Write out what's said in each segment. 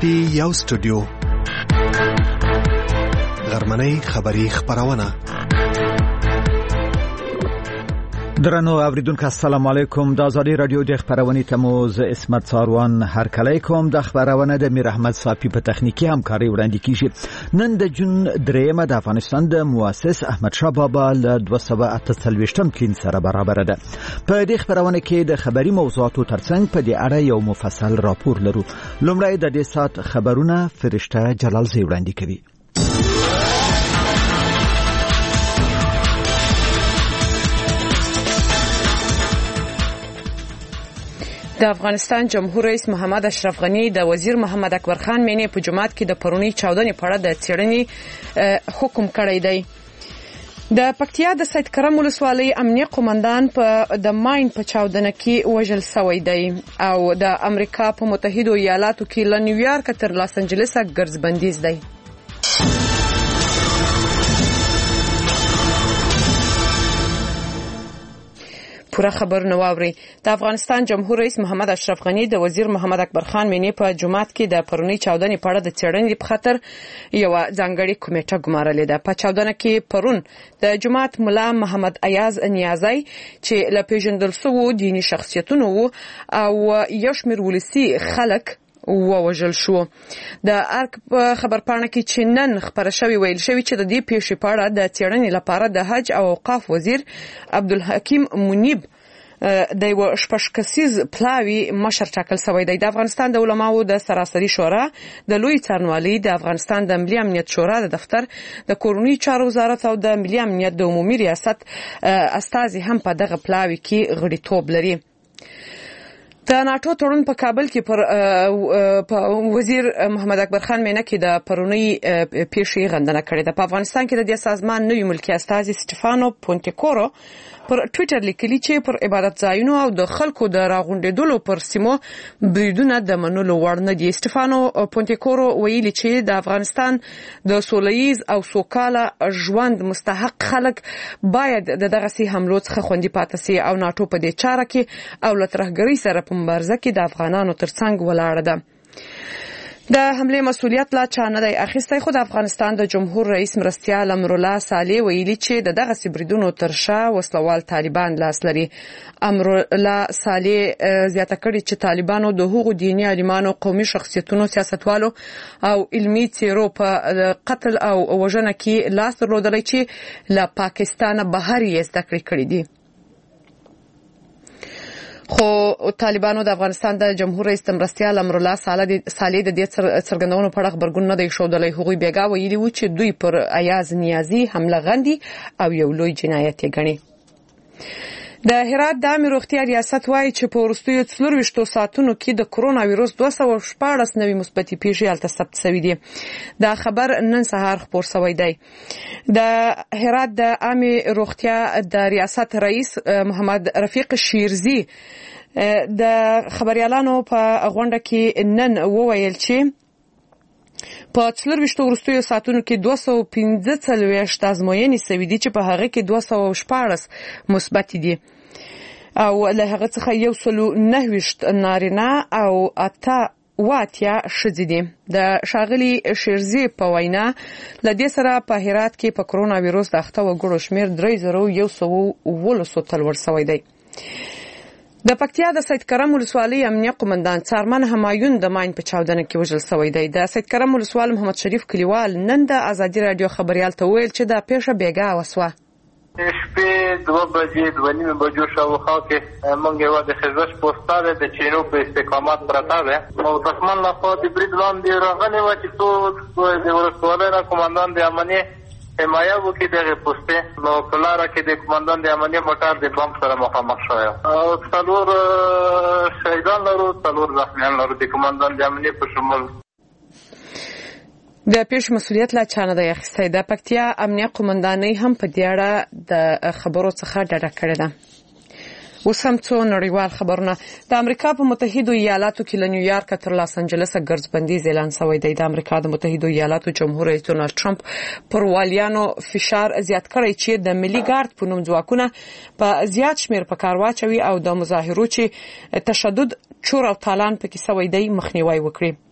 دی یو سټوډیو غرمنۍ خبری خبرونه. درنو اوریدونکو السلام علیکم. د ازادي رادیو د خبرونې تموز اسمت ساروان هر کله کوم د خبرونه د میر احمد صافی په تخنیکی همکاري وړاندې کیږي. نن د جون 3 د افغانستان د مؤسس احمد شاه بابا له 248م کلین سره برابر ده. په دې خبرونه کې د خبري موضوعاتو ترڅنګ په دې اړه یو مفصل راپور لرو. لومړی د دې سات خبرونه فرشته جلال زی وړاندې کوي. د افغانستان جمهور رئیس محمد اشرف غنی د وزیر محمد اکبر خان مینې په جماعت کې د پرونی چاودنې په اړه د څېړنې حکم کړی دی. د پکتیا د سید کرم ولسوالۍ امنیه قومندان په د ماین په چاودنه کې وژل شوی دی او د امریکا په متحده ایالاتو کې له نیویارک تر لاس انجلس ګرځبندیز دی. پورا خبر نو اوري. د افغانستان جمهور رئیس محمد اشرف غنی د وزیر محمد اکبر خان مینې په جماعت کې د پرونی چاودنې په اړه د څېړنې په خاطر یو ځانګړی کمیټه ګمارلې ده. په چاودنه کې پرون د جماعت مولا محمد ایاز نیازی چې له پیژندل شوو دینی شخصیتونو او یو شمېر ولسی خلک ووژل شو. د ارک خبرپاڼه کې چې نن خبر شوی ویل شوی چې د دې پیښې په اړه د څېړنې لپاره د حج او اوقاف وزیر عبدالحکیم منیب د یو شپږ کسیز پلاوی مشر ټاکل شوی دی. د افغانستان د علماو د سراسري شورا د لوی څارنوالۍ د افغانستان د ملي امنیت شورا د دفتر د کورنۍ چارو وزارت او د ملي امنیت د عمومي ریاست استازي هم په دغه پلاوی کې غړیتوب لري. د ناتو تړون په کابل کې پر وزیر محمد اکبر خان مینه کې د پرونی پیښې غندنه کړې ده. په افغانستان کې د دې سازمان نوی ملکی استازي سټيفانو پونټیکورو پر ټوئیټر لیکلي چې پر عبادت ځایونو او د خلکو د راغونډېدلو پر سیمو بریدونه د منلو وړ نه دي. سټيفانو پونټیکورو ویلي چې د افغانستان د سولهییز او سوکاله ژوند مستحق خلک باید دغه سي حملو څخه خوندي پاتې سي او ناتو په دې چاره کې او له ترهګرۍ سره په مبارزه کې د افغانانو ترڅنګ ولاړه ده. د حمله مسؤلیت لا چا نه دی اخیستی، خو د افغانستان د جمهور رئیس مرستیال امرالله صالح ویلي چې د دغه سبریدونو ترشا وسلوال طالبان لاس لري. امرالله صالح زیاته کړې چې طالبانو د هغو دیني عالمانو، قومي شخصیتونو، سیاستوالو او علمي څیرو په قتل او وژنه کې لاس درلودلی چې له پاکستان بهر یې زده کړې کړې دي. خو طالبانو د افغانستان د جمهور رئیس مرستیال امرالله صالح د دې څرګندونو په اړه خبرګون نه دی ښودلی. هغوی بیګا ویلي وو چې دوی پر ایاز نیازي حمله غندي او یو لوی جنایت یې ګڼي. د هرات د عامه روغتیا ریاست وایي چې په وروستیو 24 ساعتونو کې د کرونا وایرس 214 نوي مثبتې پیښې هلته ثبت شوي دي. دا خبر نن سهار خپور شوی دی. د هرات د عامه روغتیا د ریاست رئیس محمد رفیق شیرزی د خبريالانو په غونډه کې نن وویل چې په 24 وروستیو ساعتونو کې 215 ازموینې شوې دي چې په هغه کې 214 مثبت دي او له هغه څخه 190 نارینه او 88 ښځې دي. د ښاغلي شیرزی په وینا له دې سره په هرات کې په کرونا وایرس د اخته وګړو شمېر 3113 ته لوړ شوی دی. د پکتیا د سید کرم ولسوالۍ امنیه قومندان څارمن همایون د ماین په چاودنه کې وژل شوی دی. د سید کرم ولسوال محمد شریف کلیوال نن د ازادي رادیو خبريال ته ویل چې دا پیښه بیګا وسوه. شپې 2 بجې 2:30 بجو شاوخوا کې موږ یو د خزش پوسټاره د چینو په استقامت پرته ده او دښمن له خوا د برید لاندې راغلی و چې څو د ولسوالۍ را قومندان د امنیه حمایه وکړي دغه پوسټې نو په لاره کې د قومندان د امنیه موټر د بم سره مخامخ شوی او 4 شهیدان لرو، 4 زخمیان لرو د قومندان د امنیه په شمول. د پیښې مسؤلیت لا چا نه دی اخیستی. د پکتیا امنیه قومندانۍ هم په دې اړه د خبرو څخه ډډه کړې ده. اوس هم څو نړیوال خبرونه. د امریکا په متحده ایالاتو کې له نیویارک تر لاس انجلس ګرځبندیز اعلان شوی دی. د امریکا د متحده ایالاتو جمهور رئیس ډونالد ټرمپ پر والیانو فشار زیات کړی چې د ملي ګارد په نوم ځواکونه په زیات شمیر په کار واچوي او د مظاهرو چې تشدد چور او تالان پکې شوی دی مخنیوي وکړي.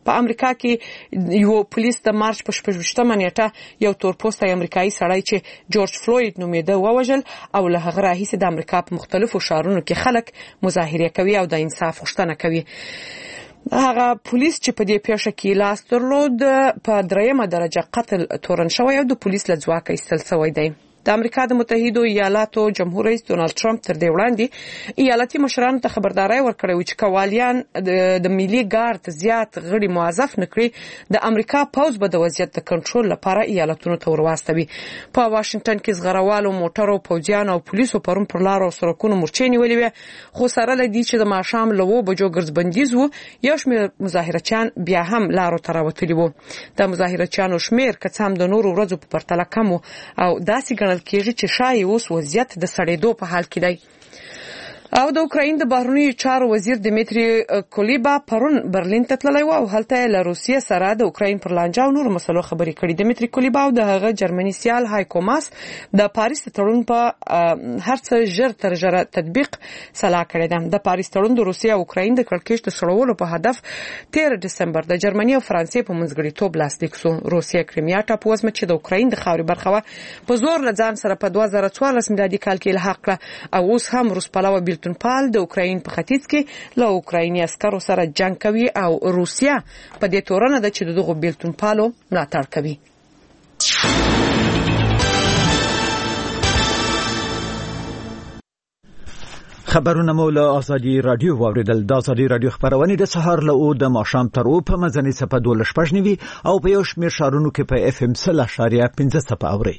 په امریکا کې یو پولیس د مارچ په 28مه نیټه یو تورپوستی امریکایي سړی چې جورج فلوید نومیده ووژل او له هغه راهیسې د امریکا په مختلفو ښارونو کې خلک مظاهره کوي او د انصاف غوښتنه کوي. هغه پولیس چې په دې پیښه کې لاس درلود په 3مه درجه قتل تورن شوی او د پولیس له ځواکه ایستل شوی دی. د امریکا د متحده ایالاتو جمهور رئیس ډونالد ټرمپ تر دې وړاندې ایالتي مشرانو ته خبرداري ورکړې و چې کوالیان د ملي ګارد زیات غړي موظف نکړي د امریکا پوز به د وضعیت د کنټرول لپاره ایالتونو ته ورواستوي. په واشنگټن کې زغروالو موټرو پوځیان او پولیسو پرون پر لارو او سړکونو مورچې نیولې وې، خو سره لدی چې د ماښام له 2 بجو ګرځبندیز وو، یو شمېر مظاهرچیان بیا هم لارو ته راوتلي وو. د مظاهرچیانو شمېر که څه هم د نورو ورځو په پرتله کم او داسې کېږي چې شایي اوس وضعیت د سړېدو په حال کې دی. او د اوکراین د بهرنیو چارو وزیر دمیتری کولیبا پرون برلین ته تللی و او هلته له روسیې سره د اوکراین پر لانجه او نورو مسلو خبرې کړې. دمیتری کولیبا او د هغه جرمني سیال هایکو ماس د پاریس تړون په هر څه ژر تر ژره تطبیق سلا کړې ده. د پاریس تړون د روسیې او اوکراین د کړکېچ د سړولو په هدف 13 دسمبر د جرمني او فرانسې په منځګړیتوب لاسلیک شو. روسیې کریمیا ټاپووزمه چې د اوکراین د خاورې برخه و په زور له ځان سره په 2014 میلادي کال کې الحاق کړه او اوس هم روس پلوه پال د اوکراین په ختیځ کې له اوکرایني عسکرو سره جنگ کوي او روسیا په دې تورنه ده چې دغه بیلتون پالو ملاتړ کوي. خبرونه مو له ازادي رادیو واوریدل. د ازادي رادیو خبرونه د سهار له او د ماښام تر او په مزنی صفه 12 او په یو شمېر شهرونو کې په اف ام 0.15 صفه اوري.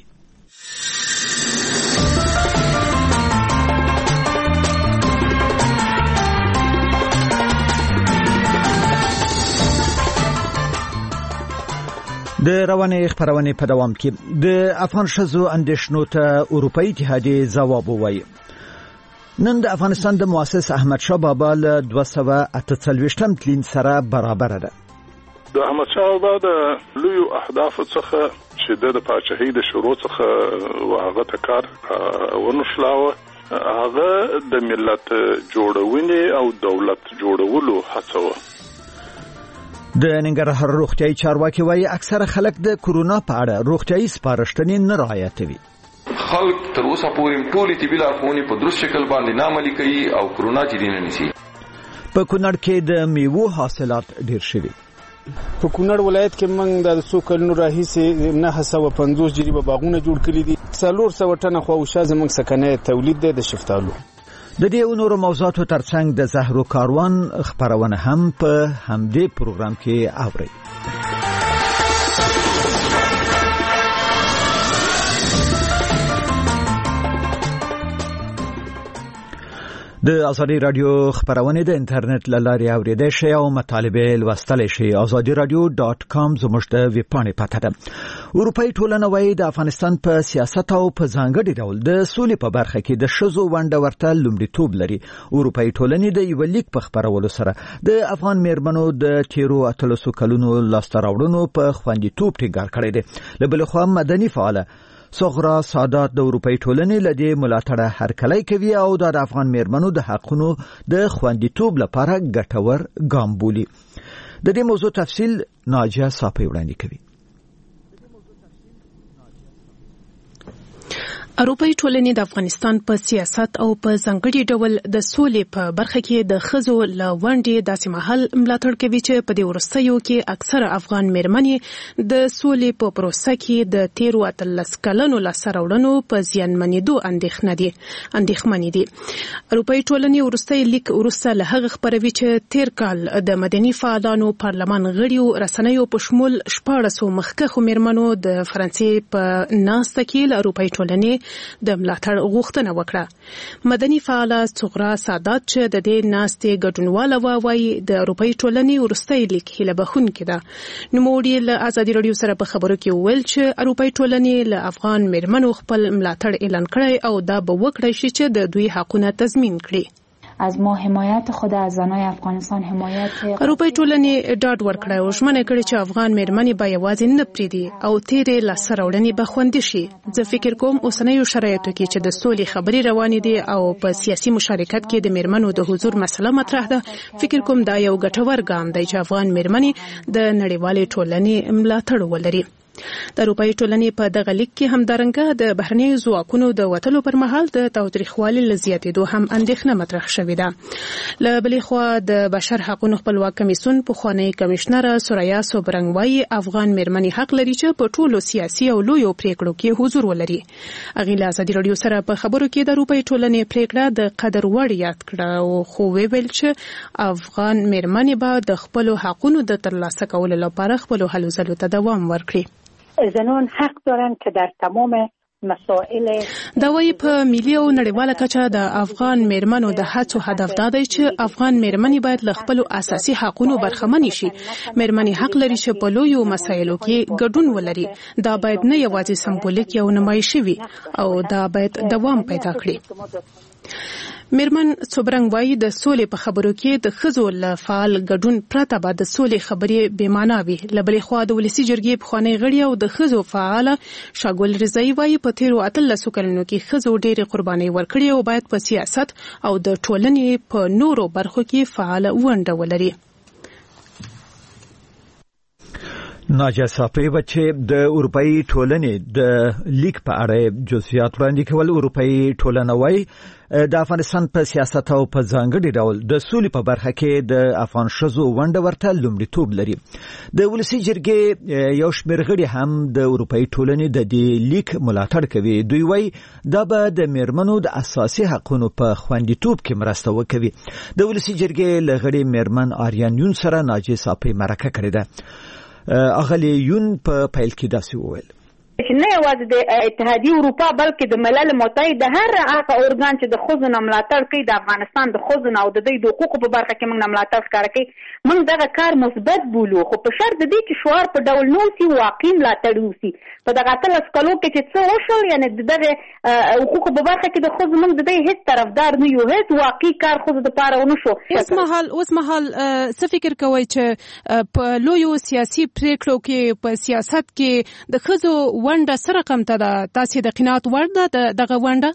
د رواني خبرونه په دوام کې د افغان شذو اندیشنو ته اروپאי اتحادیه ځواب ووایي. نن د افغانستان د مؤسس احمد شاه بابا له 248 تلین سره برابر ده. د احمد شاه بابا د لوی اهداف څخه چې د پاچاهۍ د شروع څخه واغه تکار ونشلاوه هغه د ملت جوړونې او دولت جوړولو هڅه و. د ننګرهار روغتيایي چارواکي وايي اکثره خلک د کورونا په اړه روغتيایي سپارښتنې نه رعایتوي. خلک تر اوسه پورې ټولې طبي لارښوونې په درست شکل باندې نه عملي کوي او کورونا جدي نه نیسي. په کونړ کې د میوو حاصلات ډیر شوي. په کونړ ولایت کې موږ د 2 کلونو راهیسې 950 جریبه باغونه جوړ کړي دي. 400 ټنه خواوشا زموږ سکنه تولید دی د شفتالو. د دې نورو موضوعاتو ترڅنګ د زهرو کاروان خبرونه هم په همدې پروګرام کې اوري. د ازادي رادیو خبرونه د انټرنیټ لارې اوریدل شي او مطالبه لوستل شي. azadiradio.com زموږ د ویب پاڼې پته ده. اروپאי ټولنه وايي د افغانستان په سیاست او په ځانګړي ډول د سولې په برخه کې د شذو ونډه ورته لومړیتوب لري. اروپאי ټولنې د یو لیک په خبرولو سره د افغان میرمنو د تیرو 13 کلونو لاستراوړنو په خوندیتوب ټینګار کړی دی. له بل خوا مدني فعال صغرا سادات د اروپאי ټولنې لدی ملاتړه هرکلی کوي او د افغان میرمنو د حقونو د خوندیتوب لپاره ګټور ګام بولي. د دې موضوع تفصیل ناجیه صافی وړاندې کوي. اروپאי ټولنې د افغانستان په سیاست او په ځانګړي ډول د سولې په برخه کې د ښځو له ونډې داسې مهال ملاتړ کوي چې په دې وروستیو کې اکثره افغان میرمنې د سولې په پروسه کې د 13 کلونو لاسته په زیانمنېدو اندېښمنې دي. اروپאי ټولنې وروستي لیک وروسته له هغه خبروي چې تیر کال د مدني فعالانو پارلمان غړیو رسنیو په شمول 14 مخکښو میرمنو د فرانسې په ناسته کې له اروپאי ټولنې د ملاتړ غوښتنه وکړه. مدني فعال صغرا سادات چې د دې ناستې ګډونواله وايي د اروپאי ټولنې وروستي لیک هله بخونکې ده. نو موږ له ازادي رادیو سره په خبرو کې ویل چې اروپאי ټولنې له افغان میرمنو خپل ملاتړ اعلان کړی او دا به وکړي چې د دوی حقونه تضمین کړي. از ما حمایت خود از زنای افغانستان حمایت اروپای ټولنې ډاډ ورکړی او ژمنه کړې چې افغان میرمنې به یوازې نه پریږدي او تیرې لاسته راوړنې به خوندي شي. زه فکر کوم اوسنیو شرایطو کې چې د سولې خبرې روانې دي او په سیاسي مشارکت کې د میرمنو د حضور مسله مطرح ده، فکر کوم دا یو ګټور ګام دی چې افغان میرمنې د نړیوالې ټولنې ملاتړ ولري. د اروپای ټولنې په دغه لیک کې همدارنګه د بهرنیو ځواکونو د وتلو پر مهال د تاوتریخوالي له زیاتېدو هم اندېښنه مطرح شوې ده. له بلې خوا د بشر حقوقو خپلواک کمیسیون پخوانی کمشنر سوریا سوبرنګ وايي افغان میرمنې حق لري چې په ټولو سیاسي او لویو پریکړو کې حضور ولري. هغې له ازادي راډیو سره په خبرو کې د اروپای ټولنې پریکړه د قدر وړ یاد کړه او خو ویل چې افغان میرمنې به د خپلو حقوقو د ترلاسه کولو لپاره خپلو هلو ځلو ته دوام ورکړي. زنان حق دارند که در تمام مسائل دا وايي په ملي او نړیواله کچه د افغان میرمنو د هڅو هدف دا دی چې افغان میرمنې باید له خپل اساسي حقوقو برخمنې شي. میرمنې حق لري چې په لویو مسایلو کې ګډون ولري. دا باید نه یوازې سمبولیک یا نمایشي وي او دا باید دوام پیدا کړي. میرمن سوبرنګ وايي د سولې په خبرو کې د ښځو له فعال ګډون پرته به د سولې خبرې بې معنا وي. له بلې خوا د ولسي جرګې پخوانی غړي او د ښځو فعاله شاګل رضایي وايي په تیرو 18 کلونو کې ښځو ډېرې قربانۍ ورکړې او باید په سیاست او د ټولنې په نورو برخو کې فعاله ونډه ولري. ناجیه صافی چې د اروپאי ټولنې د لیک په اړه جزئیات وړاندې کول. اروپאי ټولنه وايي د افغانستان په سیاست او په ځانګړي ډول د سولې په برخه کې د افغان ښځو ونډه ورته لومړیتوب لري. د ولسي جرګې یو شمېر غړي هم د اروپאי ټولنې د دې لیک ملاتړ کوي. دوی وايي دا به د میرمنو د اساسي حقوقو په خوندیتوب کې مرسته وکړي. د ولسي جرګې لغړي میرمن آریان یون سره ناجیه صافی مرکه کړې ده. اغلی یون په پیل کې داسې وویل چې نه یوازې د اتحادیه اروپا بلکې د ملل متحد د هر هغه ارګان چې د ښځو نه ملاتړ کوي د افغانستان د ښځو نه او د دوی د حقوقو په برخه کې موږ نه ملاتړ ښکاره کوي، موږ دغه کار مثبت بولو، خو په شرط د دې چې شعار په ډول نه وسي، واقعي ملاتړ وسي. په دغه 18 کلو کې چې څه وشول، یعنی دغه حقوقو په برخه کې د ښځو موږ د دې هیڅ طرفدار نه یو، هیڅ واقعي کار ښځو دپاره ونه شو. اوس مهال څه فکر کوئ چې په لویو سیاسي پریکړو کې په سیاست کې د ښځو ونډه سره کم ده؟ تاسو د قناعت وړ ده دغه ونډه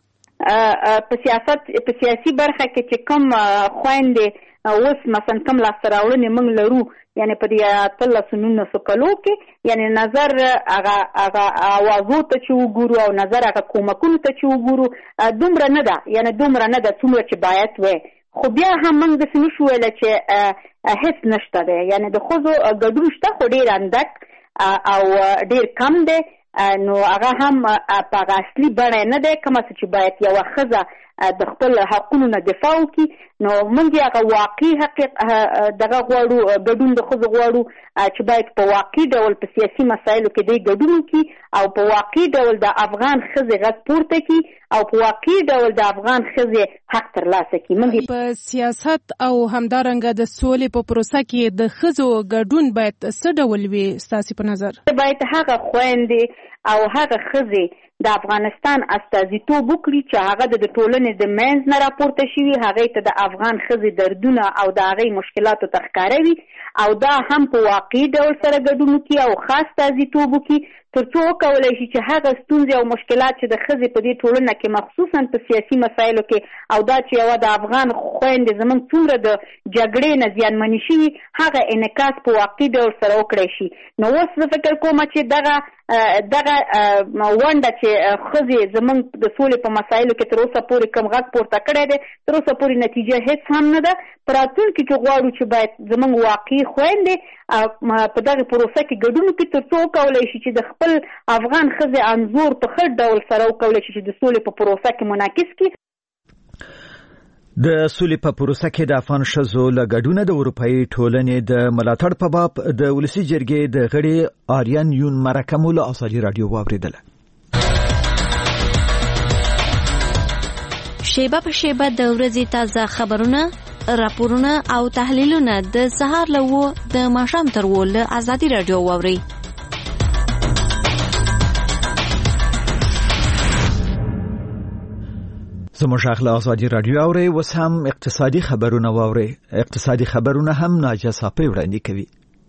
په سیاسي برخه کې چې کوم خويندې اوس مثلا کوم لاسته راوړنې موږ لرو، یعنی په دې 18 کلو کې، یعنی نظر هغه اوازو ته چې وګورو او نظر هغه کومکونو ته چې وګورو دومره نه ده، یعنی دومره نه ده څومره چې باید وي. خو بیا هم موږ داسې نشو ویلی چې هیڅ نشته دی، یعنی د ښځو ګډون شته خو ډېر اندک او ډېر کم دی. نو هغه هم په هغه اصلي بڼه نه دی کومه چې باید یوه ښځه د خپل حقونو نه دفاع وکړي. نو موږ هغه واقعي دغه غواړو، ګډون د ښځو غواړو چې باید په واقعي ډول په سیاسي مسایلو کې دی ګډون وکړي او په واقعي ډول د افغان ښځې غږ پورته کړي او په واقعي ډول د افغان ښځې حق ترلاسه کړي. موږ په سیاست او همدارنګه د سولې په پروسه کې د ښځو ګډون باید څه ډول وي ستاسو په نظر؟ باید هغه خويندې او هغه ښځې د افغانستان استازیتوب وکړي چې هغه د ټولنې د منځ نه راپورته شوي، هغې ته د افغان ښځې دردونه او د هغې مشکلاتو ته ښکاره وي او دا هم په واقعي ډول سره ګډون وکړي او خاص استازیتوب وکړي تر څو وکولی شي چې هغه ستونزې او مشکلات چې د ښځې په دې ټولنه کې مخصوصا په سیاسي مسایلو کې او دا چې یوه د افغان خویندې زموږ څومره د جګړې نه زیانمنې شوي هغه انعکاس په واقعي ډول سره وکړی شي. نو اوس زه فکر کوم چې دغه ونډه چې ښځې زموږ د سولې په مسایلو کې تر اوسه پورې کوم غږ پورته کړی دی، تر اوسه پورې نتیجه هیڅ هم نه ده. په راتلونکي کې غواړو چې باید زموږ واقعي خویندې په دغه پروسه کې ګډون وکړي تر څو وکولی شي چې د خپل افغان ښځې انځور په ښه ډول سره وکولی شي چې د سولې په پروسه کې منعکس کړي. د سولې په پروسه کې د افغان ښځو له ګډونه د اروپאי ټولنې د ملاتړ په باب د ولسي جرګې د غړي آریان یون مرکه مو له ازادي راډیو واوریدله. شیبه په شیبه د ورځې تازه خبرونه، راپورونه او تحلیلونه د سهار له 9 د ماښام تر 10 له ازادي راډیو واوري. زموږ اخلا ازادي رادیو اوري وس هم اقتصادي خبرونه واوري. اقتصادي خبرونه هم ناجه صافي وړاندې کوي.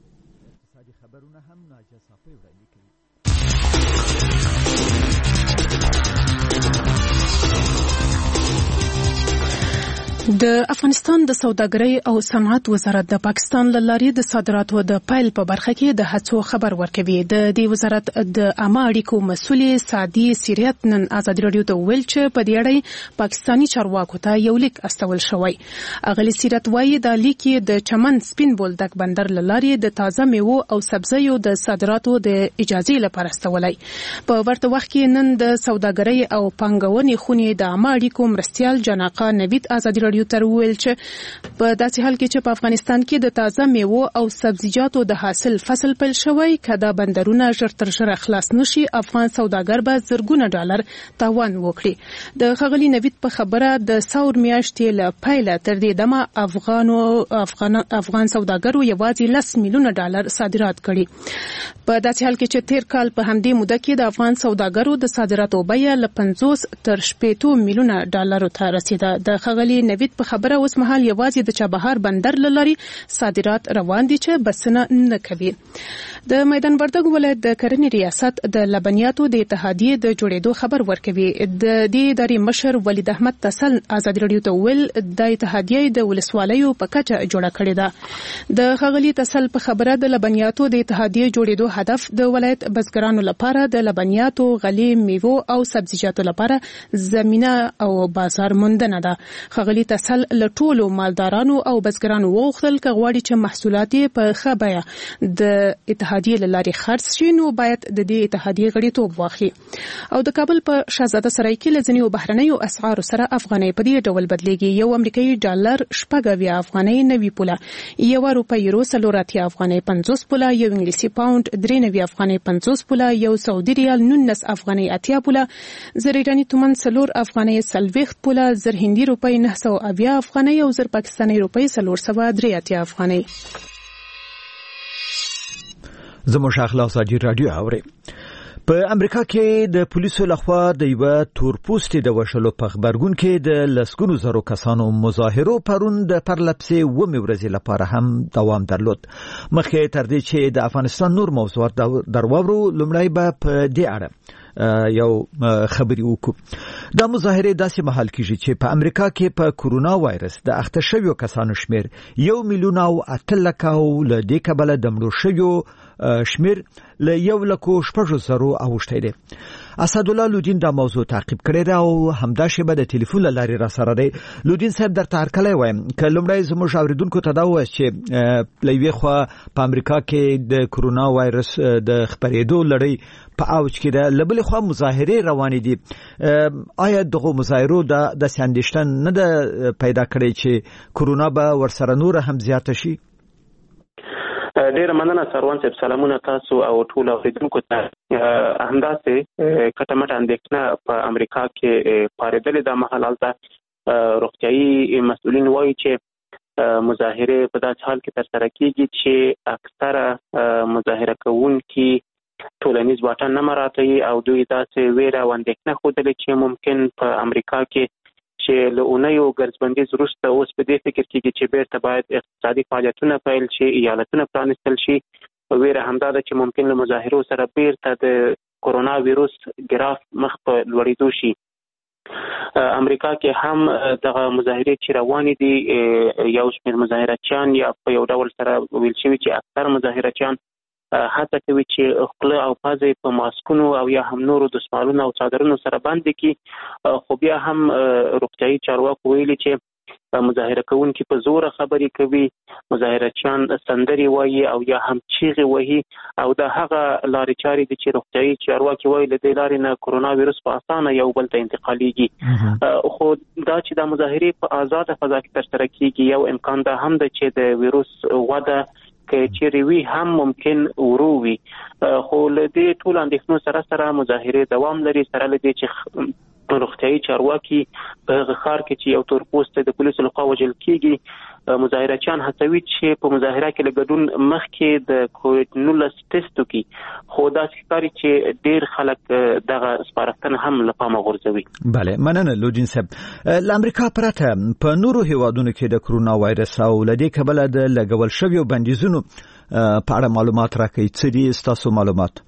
د افغانستان د سوداګرۍ او صنعت وزارت د پاکستان له لارې د صادراتو د پیل په برخه کې د هڅو خبر ورکوي. د دې وزارت د عامه اړیکو مسؤل سادي سیریت نن ازادي رادیو ته ویل چې په دې اړه پاکستاني چارواکو ته یو لیک استول شوی. اغلی سیریت وایي د لیک د چمن سپین بولدک بندر له لارې د تازه میوو او سبزیو د صادراتو د اجازه لپاره استولای. په ورته وخت کې نن د سوداګرۍ او پانګونې خونې د عامه اړیکو مرستيال جناقه نوید ازادي رادیو تر ویل چې په داسې حال کې چې په افغانستان کې د تازه میوو او سبزیجاتو د حاصل فصل پیل شوی کدا بندرونه ژر تر ژره خلاص نشي افغان سوداګر به زرګونه ډالر تاوان وکړي. د خغلی نوید په خبره د ثور میاشتې له پیله تر دې دمه افغان سوداګرو یوازې 10 میلیونه ډالر صادرات کړي. په داسې حال کې چې تیر کال په همدې موده کې د افغان سوداګرو د صادراتو بیه له 50 تر 80 میلیونه ډالر ته رسیده. د خغلی نوید په خبره اوس مهال یوازې د چابهار بندر لاري صادرات روان دي چې بسنه نه کوي. د میدان وردګ ولایت د کرنې ریاست د لبنیاتو د اتحادیې د جوړېدو خبر ورکوي. د دې ادارې مشر ولید احمد تسل ازادي رادیو ته ویل د اتحادیې د ولسوالیو په کچه جوړه کړې ده. د خغلی تسل په خبره د لبنیاتو د اتحادیې جوړېدو هدف د ولایت بزګرانو لپاره د لبنیاتو غلي میوو او سبزیجاتو لپاره زمينه او بازار موندنه ده. خغلی تسل له ټولو مالدارانو او بزګرانو وغوښتل کغواړي چې محصولات په ښه بیه د اتحادیې لاري خرڅ شي نو باید د دې اتحادیې غړیتوب واخلي. او د کابل په شاهزاده سرای کې لزنیو بهرنیو اسعار سره افغانۍ په دې ډول بدلیږي. یو امریکایي ډالر شپږ افغانۍ 90 پوله، یو روپۍ یورو 40 افغانۍ 50 پوله، یو انګلیسي پاوند 93 افغانۍ 50 پوله، یو سعودي ریال 19 افغانۍ 80 پوله، زر ایرانی تومان 4 افغانۍ 40 پوله، زر هندي روپۍ 900 افغانۍ او زر پاکستاني روپۍ 483 افغانۍ. زموږ اخلا ازادي رادیو اوري. په امریکا کې د پولیسو لخوا د یو تورپوستي د وشلو په خبرګون کې د لسګونو زرو کسانو مظاهرو پرون د پرلپسې ومې ورځې لپاره هم دوام درلود. مخکې تر دې چې د افغانستان نور موضوعات درواورو لومړی به په دې اړه یو خبري وکړو. دا مظاهره داسې محل کېږي چې په امریکا کې په کورونا وایرس د اخته شویو کسانو شمیر 1,800,000 له دې کبله د مړو شویو شمیر له 1,600,000 اوښتی دی. اسدالله لودین دا موضوع تعقیب کړی دی او همدا شیبه د ټلیفون له لارې را سره دی. لودین صاحب درته هرکلی وایم که لومړی زموږ اوریدونکو ته دا ووایاست چې له یوې خوا په امریکا کې د کورونا وایرس د خپرېدو لړۍ په اوج کې ده، له بلې خوا مظاهرې روانې دي. آیا دغو مظاهرو داسې اندېښنه نه ده پیدا کړې چې کورونا به ورسره نوره هم زیاته شي؟ ډیره مننه سروان صاحب، سلامونه تاسو او ټول اوریدونکو ته. همداسې کټمټ اندېښنه په امریکا کې پارېدلې ده. مهال روغتیايي مسؤلین وایي چې مظاهرې په داسې حال کې ترسره کیږي چې اکثره مظاهره کوونکي ټولنیز واټن نه مراعاتوي او دوی داسې ویره او اندېښنه ښودلې چې ممکن په امریکا کې چې له اونیو ګرځبندیز وروسته اوس په دې فکر کېږي چې بیرته باید اقتصادي فعالیتونه پیل شي، ایالتونه پرانیستل شي. ویره همدا ده چې ممکن له مظاهرو سره بیرته د کورونا ویروس ګراف مخ په لوړېدو شي. امریکا کې هم دغه مظاهرې چې روانې دي، یو شمېر مظاهرچیان یا په یو ډول سره ویل شوي چې اکثر مظاهرچیان هڅه کوي چې خپل او پزې په ماسکونو او یا هم نورو دستمالونو او څادرونو سره بند کړي. خو بیا هم روغتیايي چارواکو ویلي چې مظاهره کوونکي په زوره خبرې کوي، مظاهرچیان سندرې وایي او یا هم چیغې وهي او دا هغه لارې چارې دي چې روغتیايي چارواکي وایي له دې لارې نه کورونا ویروس په اسانه یو بل ته انتقالېږي. خو دا چې دا مظاهرې په آزاده فضا کې ترسره کیږي، یو امکان دا هم ده چې د ویروس وده که چیرې وي هم ممکن ورو وي. خو له دې ټول اندېښنو سره سره مظاهرې دوام لري، سره له دې چې روغتیايي چارواکي په هغه ښار کې چې یو تورپوستی د پولیسو لخوا وژل کیږي مظاهرچیان هڅوي چې په مظاهره کې لګډون مخکې د کووډ-19 ټیسټ وکړي، خو دا ښکاري چې ډېر خلک دغه سپارښتنه هم له پامه غورځوي. بله، مننه لودین صاحب. له امریکا پرته په نورو هیوادونو کې د کرونا وایرس او له دې کبله د لګول شویو بندیزونو په اړه معلومات راکړئ. څه دي ستاسو معلومات؟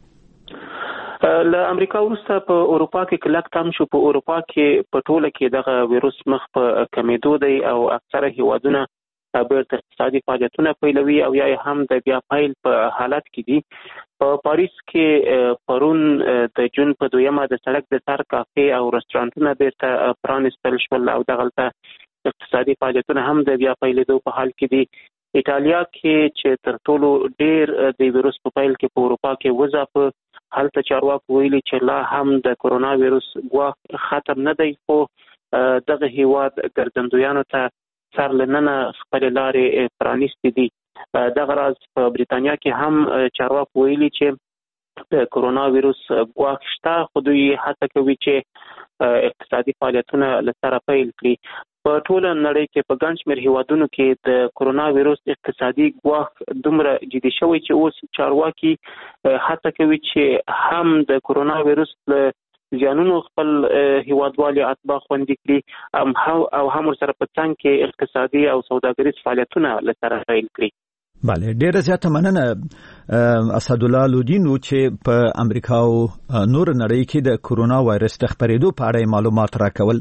له امریکا وروسته په اروپا کې کلک تم شو. په اروپا کې په ټوله کې دغه ویروس مخ په کمیدو دی او اکثره هیوادونه بیرته اقتصادي فعالیتونه پیلوي او یا هم د بیا پیل په حالت کې دي. په پاریس کې پرون د جون په 2 د سړک د سر کافې او رستورانتونه بیرته پرانیستل شول او دغلته اقتصادي فعالیتونه هم د بیا پیلېدو په حال کې دي. ایټالیا کې چې تر ټولو ډېر د ویروس په پیل کې په اروپا کې وځاپه، هلته چارواکو ویلي چې لا هم د کرونا ویروس ګواښ ختم نه دی، خو دغه هیواد ګرځندویانو ته سر له ننه خپلې لارې پرانیستې دي. دغه راز په بریتانیا کې هم چارواکو ویلي چې د کرونا ویروس ګواښ شته، خو دوی هڅه کوي چې اقتصادي فعالیتونه له سره پیل کړي. په ټوله نړۍ کې په ګڼ شمېر هیوادونو کې د کرونا ویروس اقتصادي ګواښ دومره جدي شوی چې اوس چارواکي هڅه کوي چې هم د کرونا ویروس له زیانونو خپل هیوادوالي اتباع خوندي کړي او هم ورسره په څنګ کې اقتصادي او سوداګریز فعالیتونه له سره پیل کړي. بله، ډیره زیاته مننه اسدالله لودین چې په امریکا او نور نړۍ کې د کرونا وایرس د خپرېدو په اړه معلومات راکول.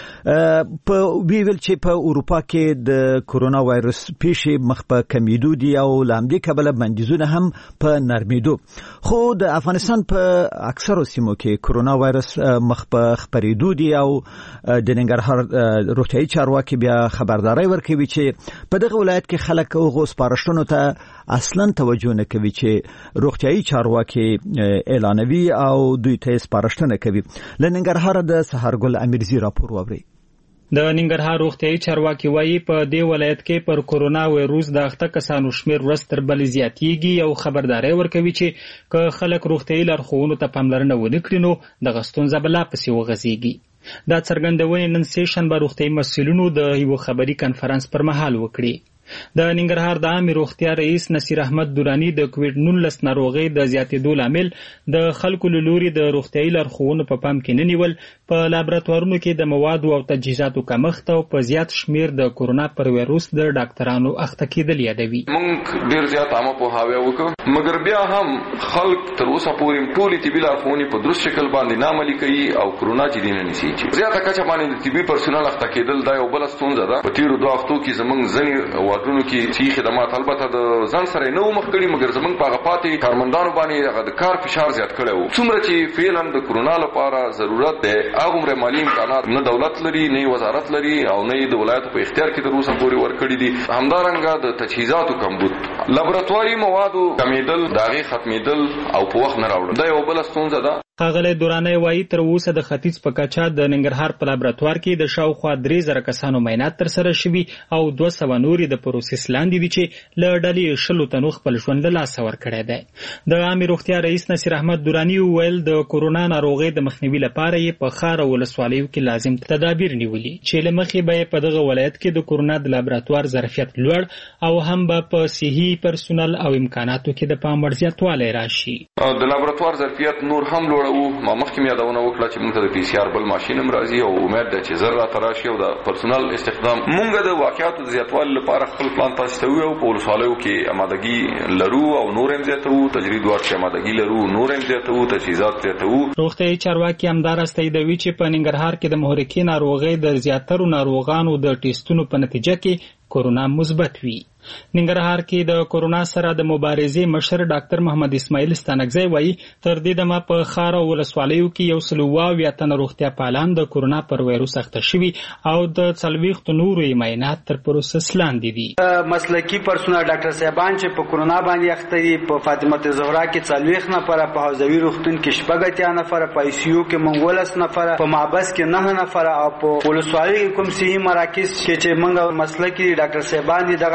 په ویل چې په اروپا کې د کرونا وایرس پیښې مخ په کمیدو دي او لامدې کبله بندیزونه هم په نرمیدو، خو د افغانستان په اکثرو سیمو کې کرونا وایرس مخ په خپرېدو دي او د ننګرهار روغتیايي چارواکي بیا خبرداري ورکوي چې په دغه ولایت کې خلک او سپارښتنو ته اصلا توجه نه کوي چې روغتیايي چارواکي اعلانوي او دوی ته سپارښتنه کوي. له ننګرهار د سحرګل امیرزي راپور واوري. د ننګرهار روغتیايي چارواکي وایي په دې ولایت کې پر کرونا وایروس د اخته کسانو شمیر ورځ تر بلې زیاتېږي او خبرداري ورکوي چې که خلک روغتیايي لارښوونو ته پاملرنه ونه کړي نو دغه ستونزه به لا پسې وغځېږي. دا څرګندونې نن سه شنبه روغتیايي مسؤلینو د یو خبري کنفرانس پر مهال وکړي. د ننګرهار د عامه روغتیا رئیس نصیر احمد دورانی د کووډ-19 ناروغي د زیاتېدو لامل د خلکو له لوري د روغتیايي لارښوونو په پام کې نه نیول، په لابراتوارونو کې د موادو او تجهیزاتو کمښت او په زیات شمیر د کرونا پر وایروس د ډاکټرانو اخته کېدل یادوي. موږ ډیر زیات عامه پوهاوی وکړو، مګر بیا هم خلک تر اوسه پورې ټولې طبي لارښوونې په درست شکل باندې نه عملي کوي او کرونا جدي نه نیسي. زیاته کچه باندې د طبي پرسونل اخته کېدل دا یو بل ستونزه ده. په تیرو 2 هفتو کې زموږ ځینې وادونو کې چې خدمات البته د ځان سره نه مخ کړي، مګر زموږ په غپاتې کارمندانو باندې هغه د کار فشار زیات کړی وو. څومره چې فعلا د کرونا لپاره ضرورت دی، هغه مالي امکانات نه دولت لري، نه وزارت لري او نه د ولایتو په اختیار کې تر اوسه پورې ورکړي دي. همدارنګه د تجهیزاتو کمبود، لابراتواري موادو کمیدل، داغي ختمیدل او په وخت نه راوړل دا یو بل ستونزه ده. ښاغلی دورانی وایي تر اوسه د ختیځ په کچه د ننګرهار په لابراتوار کې د شاوخوا 3000 کسانو معاینات ترسره شوي او 200 نورې د پروسس لاندې دي چې له ډلې 100 تنو خپل ژوند له لاسه ورکړی دی. د عامه روغتیا رئیس نصیر احمد دورانی وویل د کرونا ناروغۍ د مخنیوي لپاره یې په ښار او ولسوالیو کې لازم تدابیر نیولي چې له مخې به یې په دغه ولایت کې د کرونا د لابراتوار ظرفیت لوړ او هم به په صحي پرسونل او امکاناتو کې د پام وړ زیاتوالی راشي. د لابراتوار ظرفیت نور هم لوړ ما مخکې یادونه وکړه چې موږ ته د پی سی آر بل ماشین هم راځي او امید ده چې زر راته راشي او د پرسونل استخدام موږ د واقعیاتو د زیاتوالي لپاره خپل پلان تاسیس کوو او په ولسوالیو کې آمادګي لرو او نور هم زیاتوو، تجرید وار چې آمادګي لرو نور هم زیاتوو، تجهیزات زیاتوو. روغتیايي چارواکي همدار استایدوي چې په ننګرهار کې د محرکي ناروغۍ د زیاترو ناروغانو د ټیسټونو په نتیجه کې کرونا مثبت وي. ننګرهار کې د کرونا سره د مبارزې مشر ډاکټر محمد اسماعیل ستانکزی وایي تر دې دمه په ښار او ولسوالیو کې 120 تنه روغتیا پالان د کرونا پر وایروس اخته شوي او د 40 نورو معاینات تر پروسس لاندې دي. مسلکي پرسونل ډاکټر صاحبان چې په کرونا باندې اخته دي، په فاطمه زهرا کې 40 نفر، په حوزوي روغتون کې 80 نفر، په آی سی یو کې منګولس نفر، په محبس کې 9 نفر او په ولسوالۍ کوم صحي مراکز کې چې موږ مسلکي ډاکټر صاحبان دي دغه اخته دي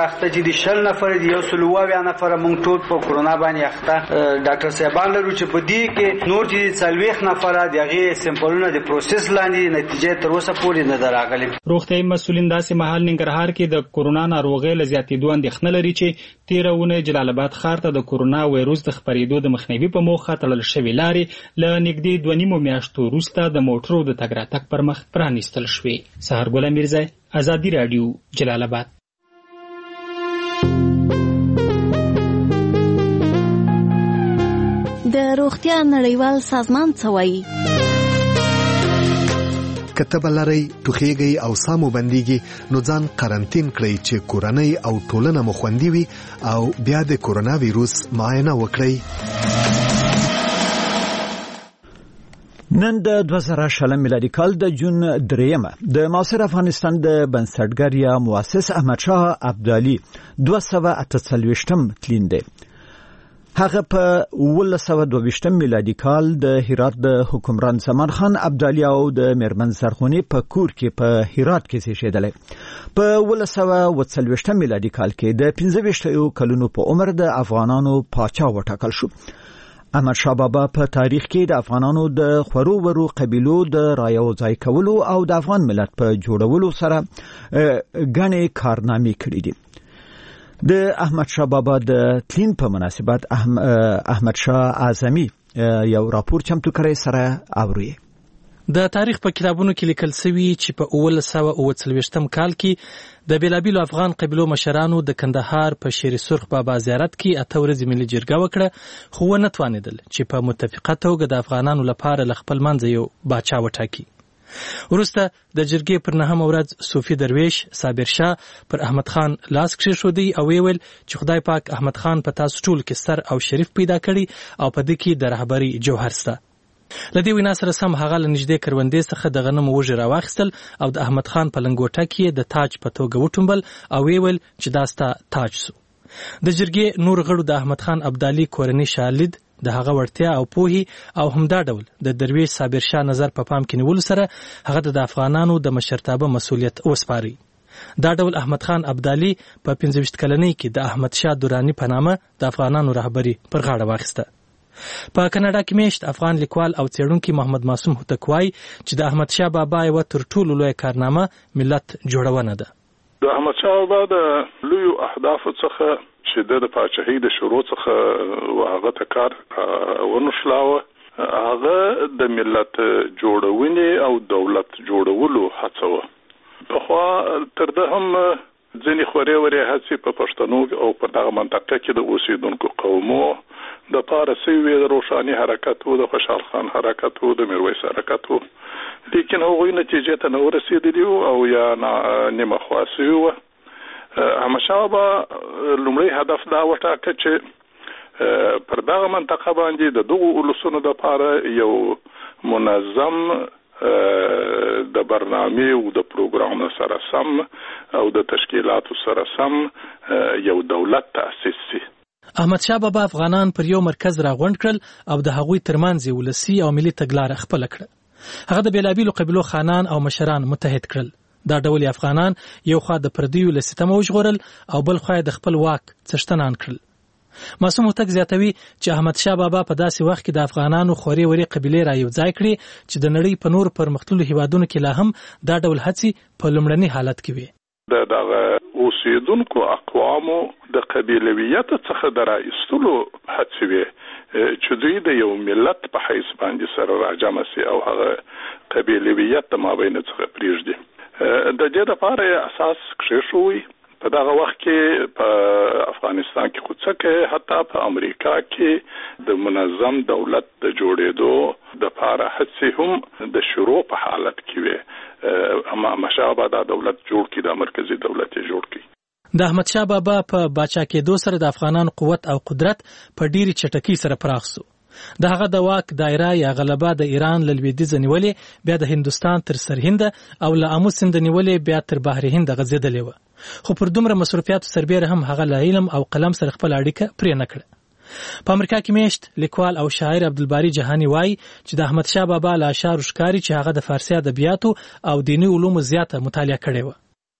کې د 100 نفر دی 120 نفر موږ ټول په کرونا باندې اخته ډاکټر صاحبان لرو چې په دې کې نور چې 40 نفر دغه سیمپلونه د پروسس لاندې نتیجه تر اوسه پورې نه دراغلي. روغتیايي مسولین داسې مهال ننګرهار کې د کرونا ناروغۍ لزیاتېدو اندېښنه لري چې 13 ونې جلال آباد ښار ته د کرونا وایروس د خپرېدو د مخنیوي په موخه تړل شوې لارې له نږدې 2.5 میاشتو وروسته د موټرو د تګ راتګ پر مخ پرانیستل شوې. سحرګل میرزا، ازادي رادیو، جلال آباد. د روغتیا نړیوال سازمان څه وایي؟ کتب لري توخیږي او سامو بنديږي نو ځان قرنټین کړئ چې کورنۍ او ټولنه مو خوندي وي او بیا د کرونا وایروس معاینه وکړئ. نن د 2020 میلادي کال د جون 3 د معاصر افغانستان د بنسټګر یا مؤسس احمد شاه ابدالي 248م تلین دی. هغه په 1922 میلادي کال د هرات د حکمران زمان خان ابدالي او د میرمن زرغونی په کور کې په هرات کې زیږیدلی. په 1940 میلادي کال کې د 25 کلونو په عمر د افغانانو پاچا وټاکل شو. احمد شاه بابا په تاریخ کې د افغانانو د خورو ورو قبیلو د رایو ځای کولو او د افغان ملت په جوړولو سره غنې کارنامې کړې دي. د احمد شاه بابا د تلین په مناسبت احمد شاه اعظمي یو راپور چمتو کړی سره اوري. د تاریخ په کتابونو کې لیکل شوی چې په 1940 کال کې د بیلابیلو افغان قبیلو مشرانو د کندهار په شیر سرخ بابا زیارت کې 8 ورځې ملي جرګه وکړه، خو ونه توانیدل چې په متفقه توګه د افغانانو لپاره ل خپل منځ یو باچا وټاکي. وروسته د جرګې پر 9 ورځ صوفي درویش صابر شاه پر احمد خان لاس کېښودی او ویل چې خدای پاک احمد خان په تاسو ټول کې سر او شریف پیدا کړي او په دې کې د رهبری جوهر سته. لدی وینا سره سم هغه لنجدې کروندې څخه د غنمو وژه راواخیستل او د احمد خان په لنګوټه کې د تاج په توګه وټومبل او ویل چې دا ستا تاج سو. د جرګې نور غړو د احمد خان ابدالي کورنۍ شالید د هغه ورتیا او پوهي او همدا ډول د درویش صابر شاه نظر په پام کې نیول سره هغه د افغانانو د مشرتابه مسولیت وسپاري. دا ډول احمد خان ابدالي په 15 کلنۍ کې د احمد شاه درانی په نامه د افغانانو رهبری پر غاړه واخیسته. په کاناډا کې میشت افغان لیکوال او څېړونکي محمد معصوم هوتک وایي چې د احمد شاه بابا یو تر ټولو لوی کارنامه ملت جوړونه ده. د احمد شاه بابا د لوی اهداف څخه چې د پاچاهۍ د شروع څخه هغه ته کار ونشلاوه، هغه د ملت جوړونې او دولت جوړولو هڅه وه. خو تر ده هم ځینې خورې ورې هڅې په پښتنو او په دغه منطقه کې د اوسېدونکو قومو د پاره سوي د روښاني حرکت و، د خوشحال خان حرکت و، د میرویس حرکت و، لیکن هغوی نتیجې ته نه ورسېدلي او یا نیمه خوا سوي وه. احمد شاه بابا لومړی هدف دا وټاکه چې پر دغه منطقه باندې د دغو اولسونو دپاره یو منظم د برنامې او د پروګرام سره سم او د تشکیلاتو سره سم یو دولت تأسیس شي. احمد شاه بابا افغانان پر یو مرکز راغونډ کړل او د هغوی ترمنځ ولسی او ملي تګلاره خپل کړه. هغه د بیلابیلو قبیلو خانان او مشران متحد کړل. دا ډول افغانان یو خوا د پردیو له ستمه وژغورل او بل خوا د خپل واک څښتنان کړل. معصوم هوتک زیاتوي چې احمد شاه بابا په داسې وخت کې د افغانانو خوري وري قبیلې را یو ځای کړي چې د نړۍ په نور پرمختللو هیوادونو کې لا هم دا ډول هڅې په لومړني حالت کې وي. دغه اوسېدونکو اقوامو د قبیلویت څخه د راایستلو هڅې وي چې دوی د یو ملت په حیث باندې سره راجمع سي او هغه قبیلویت د مابین څخه پریږدي. د دې لپاره اساس کېښوي. په دغه وخت کې په افغانستان کې خو څه حتی په امریکا کې د منظم دولت د جوړېدو د لپاره هڅې هم د شروع په حالت کې وي. اما شاه بابا د دولت جوړ کړي، د مرکزی دولت جوړ کړي. د احمد شاه بابا په باچا کېدو سره د افغانانو قوت او قدرت په ډیري چټکۍ سره پراخ شو. د هغه د واک دایره یا غلبه د ایران له لویدیځ نیولې، بیا د هندستان تر سرهند او له امو سیند نیولې بیا تر بحر هند غځېدلې و. خو پر دومره مصرفیاتو سربېره هم هغه له علم او قلم سره خپل اړیکه پرې نه کړه. په امریکا کې میشت لیکوال او شاعر عبدالباری جهانی وایي چې د احمد شاه بابا له اشعارو ښکاري چې هغه د فارسي ادبیاتو او دینی علومو زیاته مطالعه کړې و.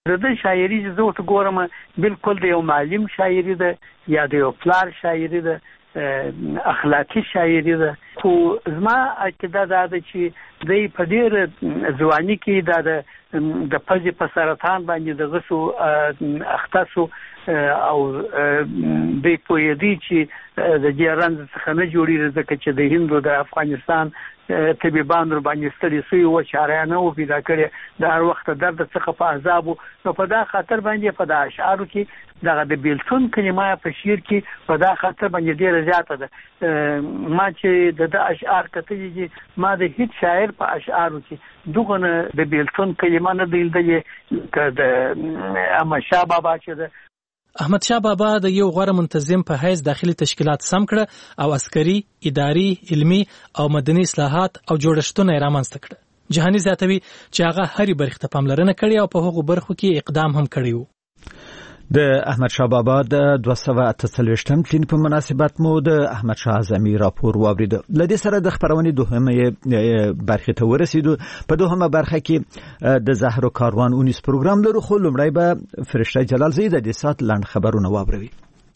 د شاعري چې زه ورته ګورم بالکل د یو معلم شاعري ده یا د یو پلار شاعري ده، اخلاقی شاعري ده. خو زما عقیده دا ده چې دوی په ډېر ځواني کې دا د پزې په سرطان باندې دغه سو اخته سو او دوی پوهېدي چې د دې رنځ څخه نه جوړېږي، ځکه چې د هند او د افغانستان طبيبانو باندې ستړي سوي و چې اړیانه و پیدا کړي د هر وخت درد څخه په عذابو. نو په دا خاطر باندې په دا اشعارو کې دغه د بیلتون کلمه په شعر کې په دا خاطر باندې ډېره زیاته ده. ما چې د اشعار کتلې ما د هیڅ شاعر په اشعارو کې دغه د بیلتون کلمه نه دیلدې که د احمد شاه بابا چې ده. احمد شاه بابا د یو غوره منتظم په حیث داخلي تشکیلات سم کړه او عسکري، اداري، علمي او مدني اصلاحات او جوړښتونه رامنځته کړه. جهاني زیاتوي چې هغه هرې برخې ته پاملرنه کړې او په هغو برخو کې اقدام هم کړی وو. د احمد شاه بابا د 248م تلین په مناسبت مو د احمد شاه اعظمي راپور واورید. لدې سره د خبرونې دوهمه برخه ته ورسېدو. په دوهمه برخه کې د زهرو کاروان اونیس پروګرام لرو، خو لومړی به فرشته جلال زی د دې سات لاند خبرونه واوروي.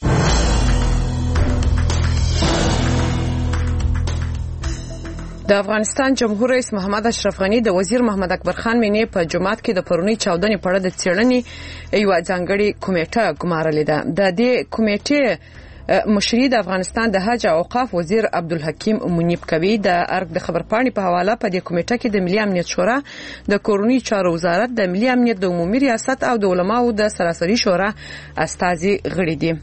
د افغانستان جمهور رئیس محمد اشرف غنی د وزیر محمد اکبر خان مینې په جمعات کې د پرونی چاودنې په اړه د څېړنې یو ځانګړي کمیټه ګمارلې ده. د دې کمیټې مشري د افغانستان د حج او اوقاف وزیر عبدالحکیم منیب کوي. د ارګ د خبرپاڼې په حواله په دې کمیټه کې د ملي امنیت شورا، د کورونی چارو وزارت، د ملي امنیت د عمومي ریاست او د علماو د سراسري شورا استازي غړي دي.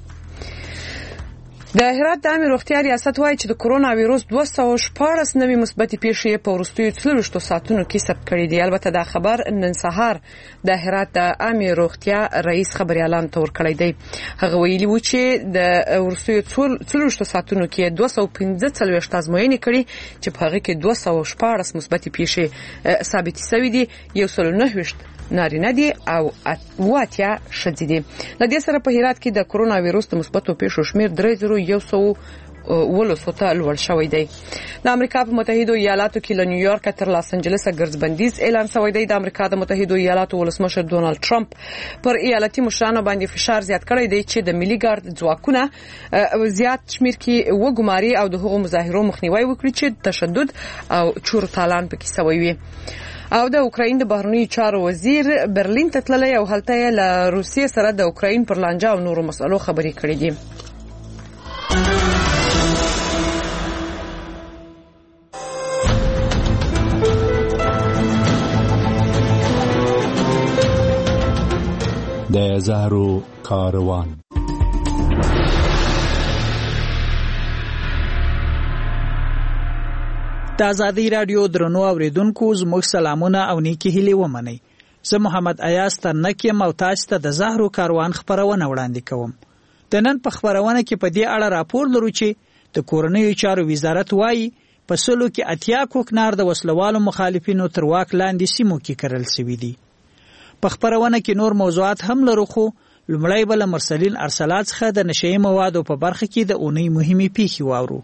د هرات د عامه روغتیا ریاست وايي چې د کرونا وایروس 214 نوي مثبتې پیښې په وروستیو 24 ساعتونو کې ثبت کړي دي. البته دا خبر نن سهار د هرات د عامه روغتیا رئیس خبريالان تور کړی دی. هغه ویلي و چې د وروستیو 24 ساعتونو کې 215 ازموینې کړي چې په هغه کې 214 مثبتې پیښې ثابت شوې دي. 109 نارینه دي او 8 ښځې دي. لدې سره په هرات کې د کرونا وایروس د مثبتو پیښو شمیر 3100 ته لوړ شوی دی. د امریکا په متحده ایالاتو کې له نیویارک تر لاس انجلس ګرځبندیز اعلان شوی دی. د امریکا د متحده ایالاتو ولسمشر ډونالد ټرمپ پر ایالتي مشرانو باندې فشار زیات کړی دی چې د ملي ګارد ځواکونه زیات شمیر کې وګماري او د هغو مظاهرو مخنیوي وکړي چې تشدد او چور تالان پکې شوی وي. او د اوکراین د بهرنیو چارو وزیر برلین ته تللی او هلته له روسیې سره د اوکراین پر لانجه او نورو مسلو خبرې کړې دي. د زهرو کاروان. د آزادی رادیو درنو اوریدونکو زموږ سلامونه او نیکی هیلې ومنئ. زه محمد ایاز ترنکیم او تاسو ته د زهرو کاروان خبرونه وړاندې کوم. د نن په خبرونه کې په دې اړه راپور لرو چې د کورنیو چارو وزارت وایي په سلو کې 80 کوکنار د وسلوالو مخالفینو تر واک لاندې سیمو کې کرل شوی دي. په خبرونه کې نور موضوعات هم لرو، خو لومړی بل مرسلین ارسلات څخه د نشئی موادو په برخه کې د اونۍ مهمه پیښې واورو.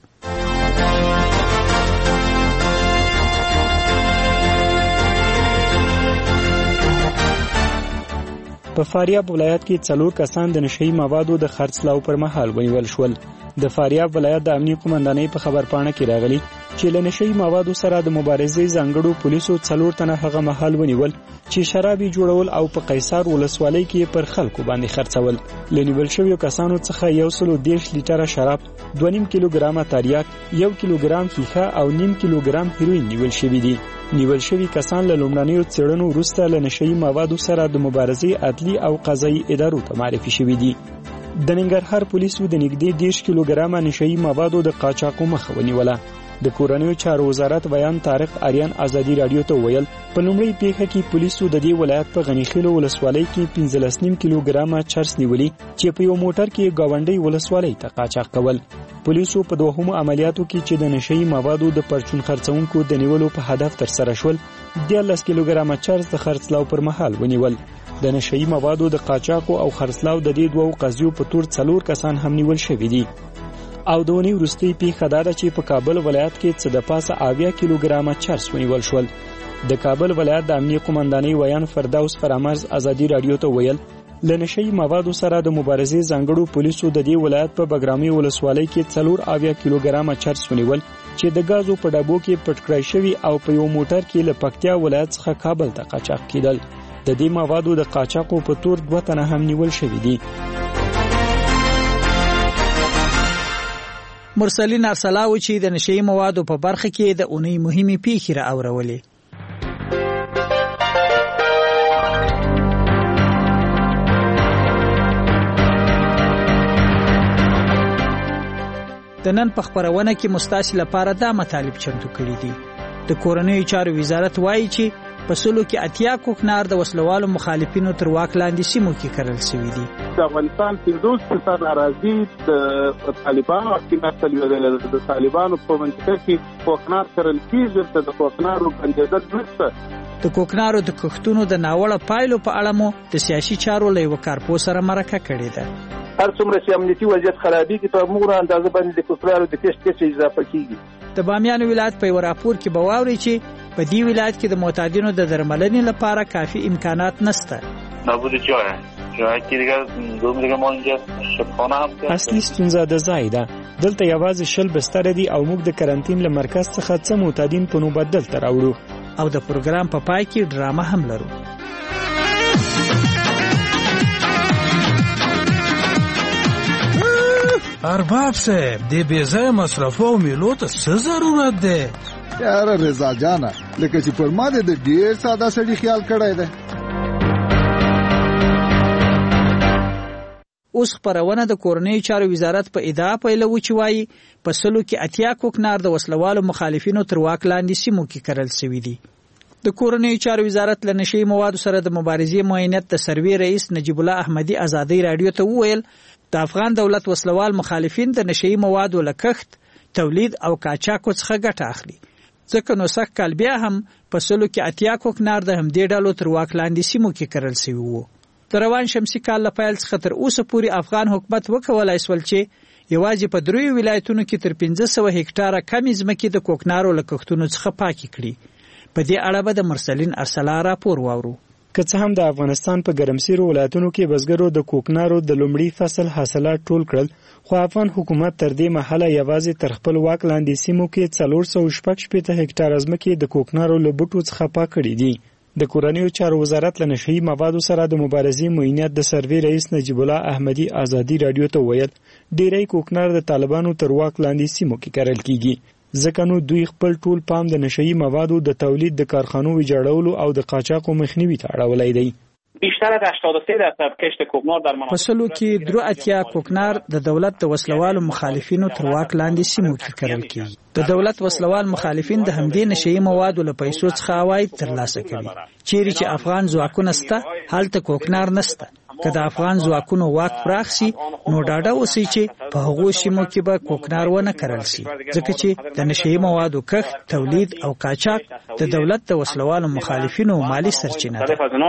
په فاریاب ولایت کې 4 کسان د نشئی موادو د خرڅلاو پر مهال ونیول شول. د فاریاب ولایت د امنیت قومندانۍ په خبرپاڼه کې راغلي چې له نشئی موادو سره د مبارزې ځانګړو پولیسو 4 تنه هغه مهال ونیول چې شرابي جوړول او په قیصار ولسوالۍ کې پر خلکو باندې خرڅول. لنیول شویو کسانو څخه 110 لیټره شراب، 2.5 کیلوګرام تریاک، 1 کیلوګرام کیخه او 0.5 کیلوګرام هیروین نیول شوی دي. نیول شوی کسان له لومړنیو څېړنو وروسته له نشئی موادو سره د مبارزې عدلي او قضایي ادارو ته معرفي شوي دي. د ننګرهار پولیسو د نږدې 10 کیلوګرام نشئی موادو د قاچاقو مخه ونیوله. د کورنیو چارو وزارت ویان طارق آریان آزادی رادیو ته ویل په لومړی پیښه کې پولیسو د دې ولایت په غنیخیلو ولسوالۍ کې 15.5 کیلوګرام چرس نیولي چې په یو موټر کې گاونډي ولسوالۍ ته قاچاق کول. پولیسو په دوهمو عملیاتو کې چې د نشئی موادو د پرچون خرڅونکو د نیولو په هدف تر سره شول 10 کیلوګرام چرس د خرڅلاو پر مهال ونیول. د نشئی موادو د قاچاقو او خرڅلاو د دې دوو قضیو په تور 4 کسان هم نیول شوي دي. او دونی وروستي پیښه دا ده چې په کابل ولایت کې څه د پاسه 80 کیلوګرام چرس ونیول شول. د کابل ولایت د امنیه قومندانۍ ویان فردوس فرامرز ازادي رادیو ته ویل لنشي موادو سره د مبارزې ځانګړو پولیسو د دې ولایت په بګرامي ولسوالۍ کې 4 کیلوګرام چرس ونیول چې د غازو په ډبو کې پټ کړای شوی او په یو موټر کې له پکتیا ولایت څخه کابل ته قاچاق کیدل. د دې موادو د قاچاقو په تور 2 تنه هم نیول شوی دي. مرسلین ارسلاوي چې د نشي موادو په برخه کې د اونۍ مهمه پیښه را اورولې. د نن په خبرونه کې مستاسي لپاره دا مطالب چمتو کړی دي. د کورنیو چارو وزارت وایي چې په سلو کې 80 کوکنار د وسلوالو مخالفینو تر واک لاندې سیمو کې کرل شوی دي. د افغانستان 50% اراضي د طالبانو اقتصاد د طالبانو په منطقه کې کوکنار کرل کیږي. د کوکنارو بندیدل نشته. د کوکنارو د کښتونو د ناوړه پایلو په اړه مو د سیاسي چارو له وکارپو سره مرکه کړې ده. هر څومره چې امنیتي وضعیت خرابېږي په موږ اندازه باندې د کوکنارو د کښت اضافه کیږي. د بامیان ولایت په راپور کې بواوري چې په دې ولایت کې د معتادینو د درملنې لپاره کافي امکانات نشته. نابود جای کې دیگه دومره مونږه شپخانه هم اصلي ستونزه د ځای ده. دلته یوازې 20 بستر دي او موږ د کرنټین له مرکز څخه څه معتادین په نوبت دلته راوړو. او د پروګرام په پای کې ډرامه هم لرو. ارباب صاحب د بیځای مصرفو او میلو ته څه ضرورت ده؟ یار رضا جانا لکه چې پر ما د ډیر ساده سړي خیال کړی دی. اوس خبرونه د کورنیو چارو وزارت په ادعا پیلوي چې وایي په سلو کې 80 کوکنار د وسلوالو مخالفینو تر واک لاندې سیمو کې کرل شوی دي. د کورنیو چارو وزارت له نشي موادو سره د مبارزې معاینت د سروي رئیس نجیب الله احمدي ازادي رادیو ته وویل د افغان دولت وسلوال مخالفین د نشي موادو له کښت، تولید او قاچاقو څخه ګټه اخلي. ځکه نو سخت کال بیا هم په سلو کې 80 کوکنار د همدې ډلو تر واک لاندې سیمو کې کرل شوی وو. د روان شمسي کال له پیل څخه تر اوسه پورې افغان حکومت وکولای سول چې یوازې په 3 ولایتونو کې تر 1500 هکټاره کمې ځمکې د کوکنارو له کښتونو څخه پاکې کړي. په دې اړه به د مرسلین ارسلا راپور واورو. که څه هم د افغانستان په ګرمسیرو ولایتونو کې بزګرو د کوکنارو د لومړي فصل حاصلات ټول کړل، خو افغان حکومت تر دې مهاله یوازې تر خپل واک لاندې سیمو کې 460 هکټاره ځمکې د کوکنارو له بوټو څخه پاک کړي دي. د کورنیو چارو وزارت له نشي موادو سره د مبارزې معاینت د سروي رئیس نجیب الله احمدي ازادي رادیو ته ویل ډیری کوکنار د طالبانو تر واک لاندې سیمو کې کرل کیږي. ځکه نو دوی خپل ټول پام د نشي موادو د تولید د کارخانو ویجاړولو او د قاچاقو مخنیوي ته اړولای دی. بیشتر از 83% کشت کوکنار در مناطق فصلو کې 83 کوکنار د دولت د وسلوالو مخالفینو تر واک لاندې سیمو کې کرل کیږي. د دولت وسلوال مخالفین د همدې نشي موادو له پیسو څخه عواید ترلاسه کوي. چیرې چې افغان ځواکونه سته هلته کوکنار نشته. که د افغان ځواکونو واک پراخ شي نو ډاډه اوسئ چې په هغو سیمو کې به کوکنار ونه کرل شي، ځکه چې د نشي موادو کښت، تولید او قاچاق د دولت د وسلوالو مخالفینو مالی سرچینه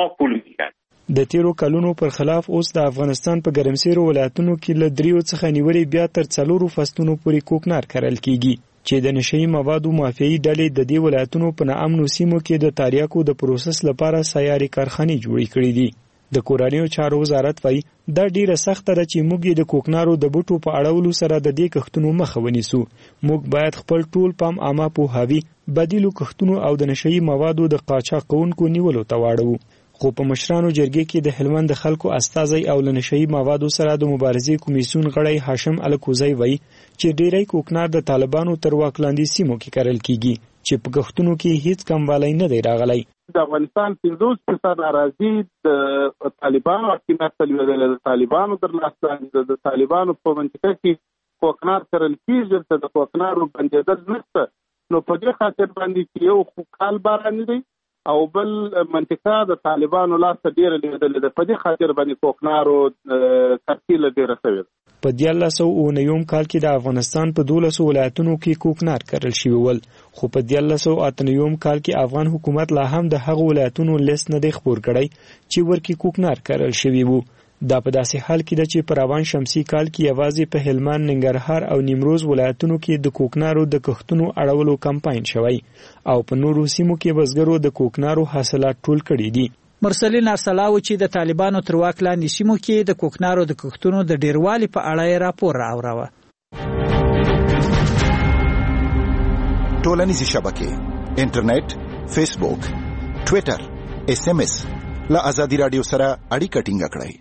ده. د تیرو کلونو پر خلاف اوس د افغانستان په ګرمسیرو ولایتونو کې له 3 څخه نیولې بیا تر 4 فصلونو پورې کوکنار کرل کیږي چې د نشي موادو مافیایي ډلې د دې ولایتونو په ناامنو سیمو کې د تاریاکو د پروسس لپاره سیاري کارخانې جوړې کړې دي. د کورنیو چارو وزارت وايي دا ډیره سخته ده چې موږ د کوکنارو د بوټو په اړولو سره د دې کښتونو مخه ونیسو. موږ باید خپل ټول پام عامه پوهاوی، بدیلو کښتونو او د نشي موادو د قاچاق کوونکو نیولو ته واړو. خو په مشرانو جرګې کې د هلمند د خلکو استازي او لنشي موادو سره د مبارزې کمیسیون غړی هاشم الکوزی وایي چې ډیری کوکنار د طالبانو تر واک لاندې سیمو کې کرل کیږي چې په کښتونو کې هیڅ کموالی نه دی راغلی. د افغانستان 50% اراضي د طالبانو اقتصاد د طالبانو تر لاس لاندې د طالبانو په منطقه کې کوکنار کرل کیږي. د کوکنارو بندیدل نشته. نو په دې خاطر باندې یو کال باران دی او بل منطقه د طالبانو لاس ډیره لیدل ده. په دې خاطر باندې کوکنارو ترکیل ډیره شوی. په 1909 کال کې د افغانستان په 12 ولایتونو کې کوکنار کرل شوی ول، خو په 1998 کال کې افغان حکومت لا هم د هغو ولایتونو لیست نه دی خپور کړی چې ورکی کوکنار کرل شوی وو. دا په داسې حال کې ده چې په روان شمسي کال کې یوازې په هلمند، ننګرهار او نیمروز ولایتونو کې د کوکنارو د کښتونو اړولو کمپاین شوی او په نورو سیمو کې بزګرو د کوکنارو حاصلات ټول کړي دي. مرسلین ارسلاو چې د طالبانو تر واک لاندې سیمو کې د کوکنارو د کښتونو د ډیروالي په اړه راپور راوړاوه. ټولنیزې شبکې، انټرنیټ، فیسبوک، ټویټر، SMS له آزادي رادیو سره اړیکه ټینګه کړئ.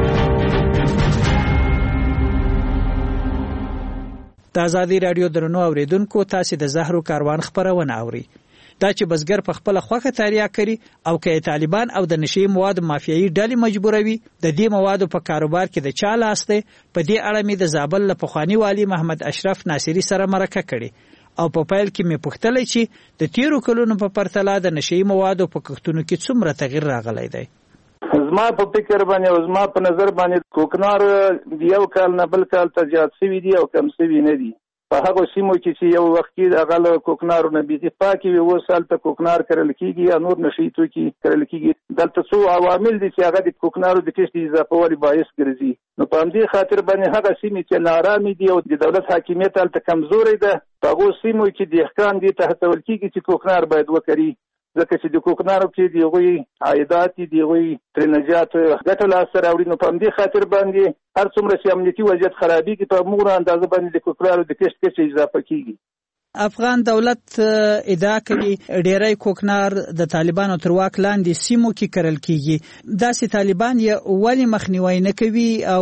د آزادي رادیو درنو اوریدونکو، تاسو د زهرو کاروان خبرونه اوري. دا چې بزګر په خپل خوخه تاریخ کړي او کې طالبان او د نشي مواد مافیایي ډلې مجبوروي د دې موادو په کاروبار کې د چا لاس دی، په دې اړه مې د زابل له پخوانی والی محمد اشرف ناصری سره مرکه کړي او په پیل کې مې پوښتلې چې د تیرو کلونو په پرتله د نشي موادو په کښتونو کې څومره تغیر راغلی دی. زما په فکر باندې او زما په نظر باندې کوکنار یو کال نه بل کال ته زیات شوي دي او کم شوي نه دي. په هغه سیمو کې چې یو وخت کې هغه کوکنارو نه بيخي پاکي وي، اوس هلته کوکنار کرل کېږي یا نور نشي توکي کرل کېږي. دلته څو عوامل دي چې هغه د کوکنارو د کښت اضافه والي باعث ګرځي. نو په همدې خاطر باندې هغه سیمې چې نارامې دي او د دولت حاکمیت هلته کمزورې ده، په هغو سیمو کې دهقان دې ته هڅول کېږي چې کوکنار باید وکري، ځکه چې د کوکنارو کې د هغوی عایدات دي، د هغوی ترې نجات ګټه لاسته راوړي. نو په همدې خاطر باندې هر څومره چې امنیتي وضعیت خرابېږي په همغومره اندازه باندې د کوکنارو د کښت کچه اضافه کېږي. افغان دولت ادعا کوي ډیری کوکنار د طالبانو تر واک لاندې سیمو کې کرل کېږي. داسې طالبان یې ولې مخنیوی نه کوي او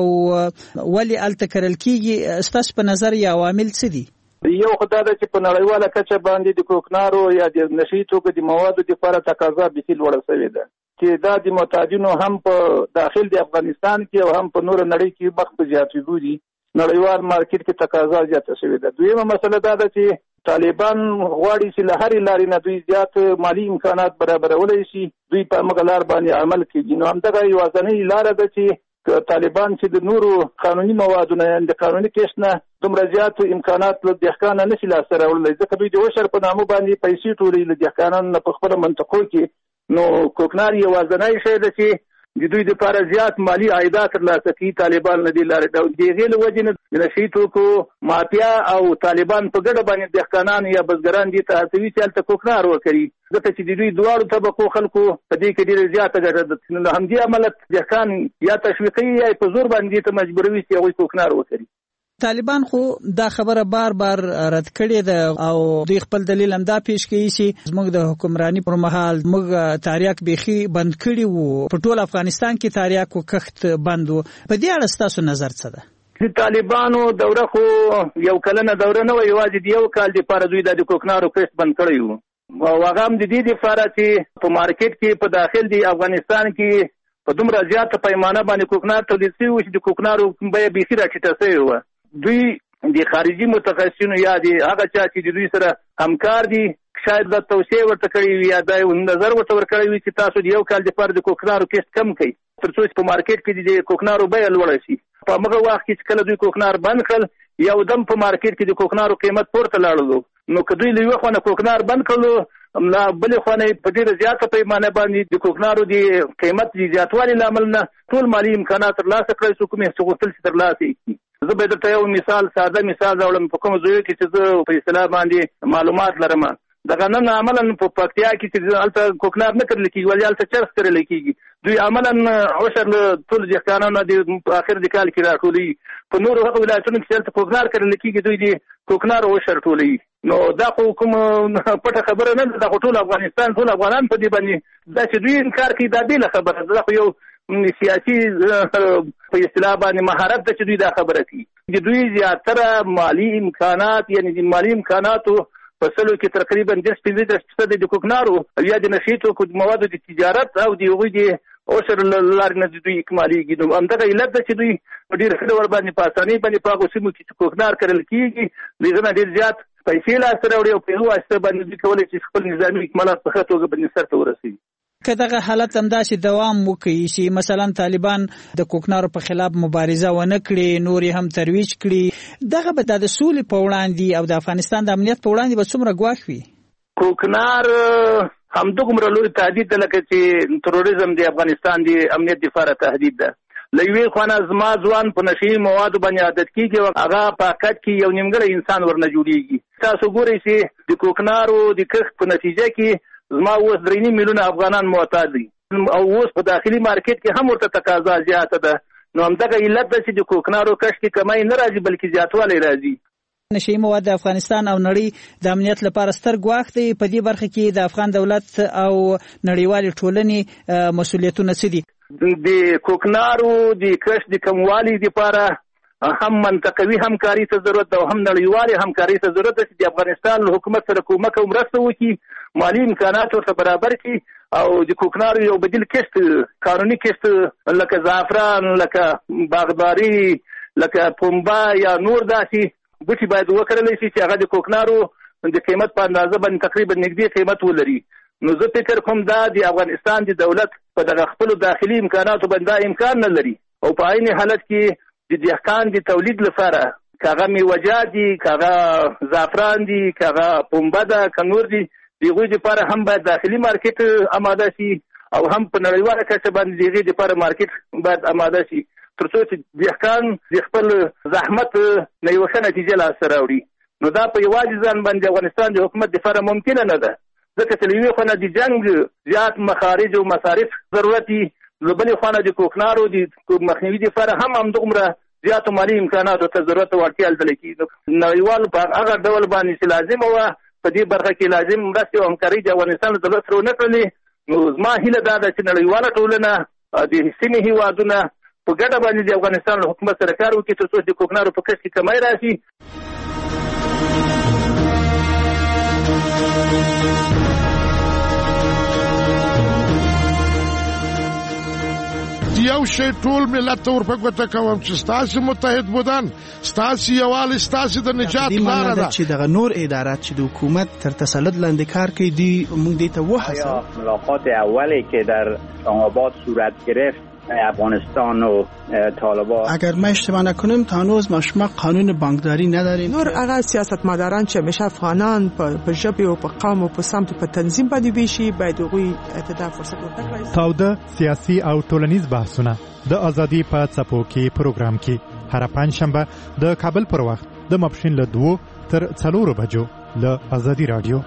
ولې هلته کرل کېږي؟ ستاسو په نظر یې عوامل څه دي؟ یو خدای ده چې په نړیواله کچه باندې د کوکنارو یا د نشي توکو د موادو لپاره تقاضا بیخي لوړه شوې ده چې دا د معتادینو هم په داخل د افغانستان کې او هم په نور نړۍ کې مخ په زیاتېدو دي. نړیوال مارکیټ کې تقاضا زیاته شوې ده. دویمه مسله دا ده چې طالبان غواړي چې له هرې لارې نه دوی زیات مالی امکانات برابرولی شي، دوی په همغه لار باندې عمل کوي. نو همدغه یوازینۍ لاره ده چې طالبان چې د نورو قانوني موادو نه د قانوني کښت نه دومره زیات امکانات له دهقانه نشي لاسته راوړلی، ځکه دوی د عشر په نامه باندې پیسې ټولوي له دهقانانو نه په خپله منطقو کې. نو کوکنار یوازینی شی ده چې د دوی دپاره زیات مالي عایدات ترلاسه کوي طالبان له دې لارې. د هغې له وجې نه د نشي توکو مافیا او طالبان په ګډه باندې دهقانان یا بزګران دې ته هڅوي چې هلته کوکنار وکړي، ځکه چې د دوی دواړو طبقو خلکو په دې کې ډېره زیاته ګټه ده. نو همدې امله دهقان یا تشویقوي یا په زور باندې دې ته مجبوروي چې هغوی کوکنار وکړي. طالبان خو دا خبره بار بار رد کړې ده او دوی خپل دلیل هم دا پیش کوي چې زموږ د حکمرانی پر مهال موږ تاریخ بیخي بند کړی وو، په ټول افغانستان کې تاریخ او کښت بند وو. په دې اړه ستاسو نظر څه ده؟ د طالبانو دوره خو یو کلنه دوره نه وه، یوازې د یو کال دپاره دوی د کوکنارو کښت بند کړی وو او هغه هم د دې دپاره چې په مارکیټ کې په داخل د افغانستان کې په دومره زیاته پیمانه باندې کوکنار تولید شوي وو چې د کوکنارو بیه بیخي راټیټه شوې وه. دوی د خارجي متخصصینو یا د هغه چا چې د دوی سره همکار دي شاید دا توصیه ورته کړې وي یا دا نظر ورته ورکړی وي چې تاسو د یو کال دپاره د کوکنارو کښت کم کړئ تر څو چې په مارکیټ کې د کوکنارو بیه لوړه شي. په همغه وخت کې چې کله دوی کوکنار بند کړل یو دم په مارکیټ کې د کوکنارو قیمت پورته لاړلو. نو که دوی له یوه خوا نه کوکنار بند کړلو، بلې خوا نه په ډېره زیاته پیمانه باندې د کوکنارو د قیمت د زیاتوالي له امله نه ټول مالي امکانات ترلاسه کړی شو کوم یې چې غوښتل چې ترلاسه یې کړي. زه به درته یو مثال ساده مثال راوړم په کومو ځایو کې چې زه په اصطلاح باندې معلومات لرم. دغه نن عملا په پکتیا کې چې هلته کوکنار نه کرل کېږي ولې هلته چرس کرل کېږي. دوی عملا عشر له ټولو دهقانانو د اخر د کال کې راټولوي. په نورو هغو ولایتونو کې چې هلته کوکنار کرل کېږي دوی د کوکنار عشر ټولوي. نو دا خو کوم پټه خبره نه ده، دا خو ټول افغانستان ټول افغانان په دې باندې دا چې دوی انکار کوي دا بېله خبره ده. دا خو یو سیاسي په اصطلاح باندې مهارت ده چې دوی دا خبره کوي. د دوی زیاتره مالي امکانات یعنې د مالي امکاناتو په سلو کې تقریبا 10-15% د کوکنارو یا د نشي توکو موادو د تجارت او د هغوی د عشر له لارې نه دوی اکمالېږي. نو همدغه علت ده چې دوی په ډېر ښه ډول باندې په اسانۍ باندې په هغو سیمو کې چې کوکنار کرل کېږي د هغه نه ډېر زیات پیسې لاسته راوړي او په هغو واسطه باندې دوی کولی شي خپل نظامي اکمالات په ښه توګه باندې سرته ورسوي. که دغه حالت همداسې دوام وکړي چې مثلا طالبان د کوکنارو په خلاف مبارزه ونه کړي، نور یې هم ترویج کړي، دغه به د سولې په وړاندې او د افغانستان د امنیت په وړاندې به څومره ګواښ وي؟ کوکنار همدومره لوی تهدید ده لکه چې تروریزم د افغانستان د امنیت دپاره تهدید ده. لوی خوانه زما ځوان په نشي موادو باندې عادت کیږي هغه په حقیقت کې یو نیمګړی انسان ورنه جوړیږي تاسو ګورئ چې د کوکنارو د کښت په نتیجه کې زما اوس 3 میلیونه افغانان معتاد دي او اوس په داخلي مارکیټ کې هم ورته تقاضا زیاته ده نو همدغه علت ده چې د کوکنارو کښت کې کمای نه راځي بلکې زیاتوالی راځي. نشي مواد د افغانستان او نړۍ د امنیت لپاره ستر ګواښ دی. په دې برخه کې د افغان دولت او نړیوال ټولنې مسؤلیتونه څه دي؟ د کوکنارو د کښت د کموالي لپاره هم منطقوي همکاري ته ضرورت ده او هم نړیوالي همکاري ته ضرورت ده چې د افغانستان حکومت سره کومک او مرسته وکړي مالی امکانات ورته برابر کړي او د کوکنارو یو بدیل کښت قانوني کښت لکه زعفران لکه باغداري لکه پنبه یا نور داسې بوټي باید وکړل شي چې هغه د کوکنارو د قیمت په اندازه باندې تقریبا نږدې قیمت ولري. نو زه فکر کوم دا د افغانستان د دولت په دغه خپل داخلي امکاناتو باندې امکان نه لري او په عین حالت کې د دهقان د تولید لپاره کاغه میوه‌جات دي کاغه زعفران دي کاغه پنبه ده کنور دي دغه لپاره هم باید داخلي مارکیټ آماده شي او هم په نړیواله کچه باندې دغه لپاره مارکیټ باید آماده شي ترڅو چې دهقان د خپل زحمت نه یو ښه نتیجه لاسته راوړي. نو دا په یوازې ځان باندې افغانستان د حکومت لپاره ممکنه نه ده ځکه چې لوی خونه د جنگ زیات مخارج او مصارف ضرورت دي لبني خونه د کوکنارو د مخنیوي لپاره هم همدغه زیات مالی امکاناتو ته ضرورت ورته لیدل کیږي. نړیوال په هغه ډول باندې چې لازم و په دې برخه کې لازم مرسته او همکاري د افغانستان د دولت سره نه کړلې. نو زما هیله دا ده چې نړیواله ټولنه د سیمې هیوادونه په ګډه باندې د افغانستان له حکومت سره کار وکړي ترڅو د کوکنارو په کښت کې کمای راشي. یو شی ټول ملت ته ورپکوته کوم چې ستاسو متحد بودن ستاسو یووالی ستاسو د نجات لاره ده چې دغه نور ادارات چې د حکومت تر تسلط لاندې کار کوي دی موږ دې ته وحصل. ملاقات اولی که در اسلام‌آباد صورت گرفت افغانستان و طالبان اگر ما اشتباه نکنیم تا هنوز ما قانون بانکداری نداریم. نور هغه سیاستمداران چې همیشه افغانان په ژبه او په قوم او په سمت په تنظیم باندې بيشي باید غوي اعتدال فرصت ورکړي. تاوده سیاسي او ټولنیز بحثونه د ازادي په څپو کې پروګرام کې هر پنځشنبه د کابل پر وخت د ماپښین له 2 تر 4 بجو له ازادي رادیو.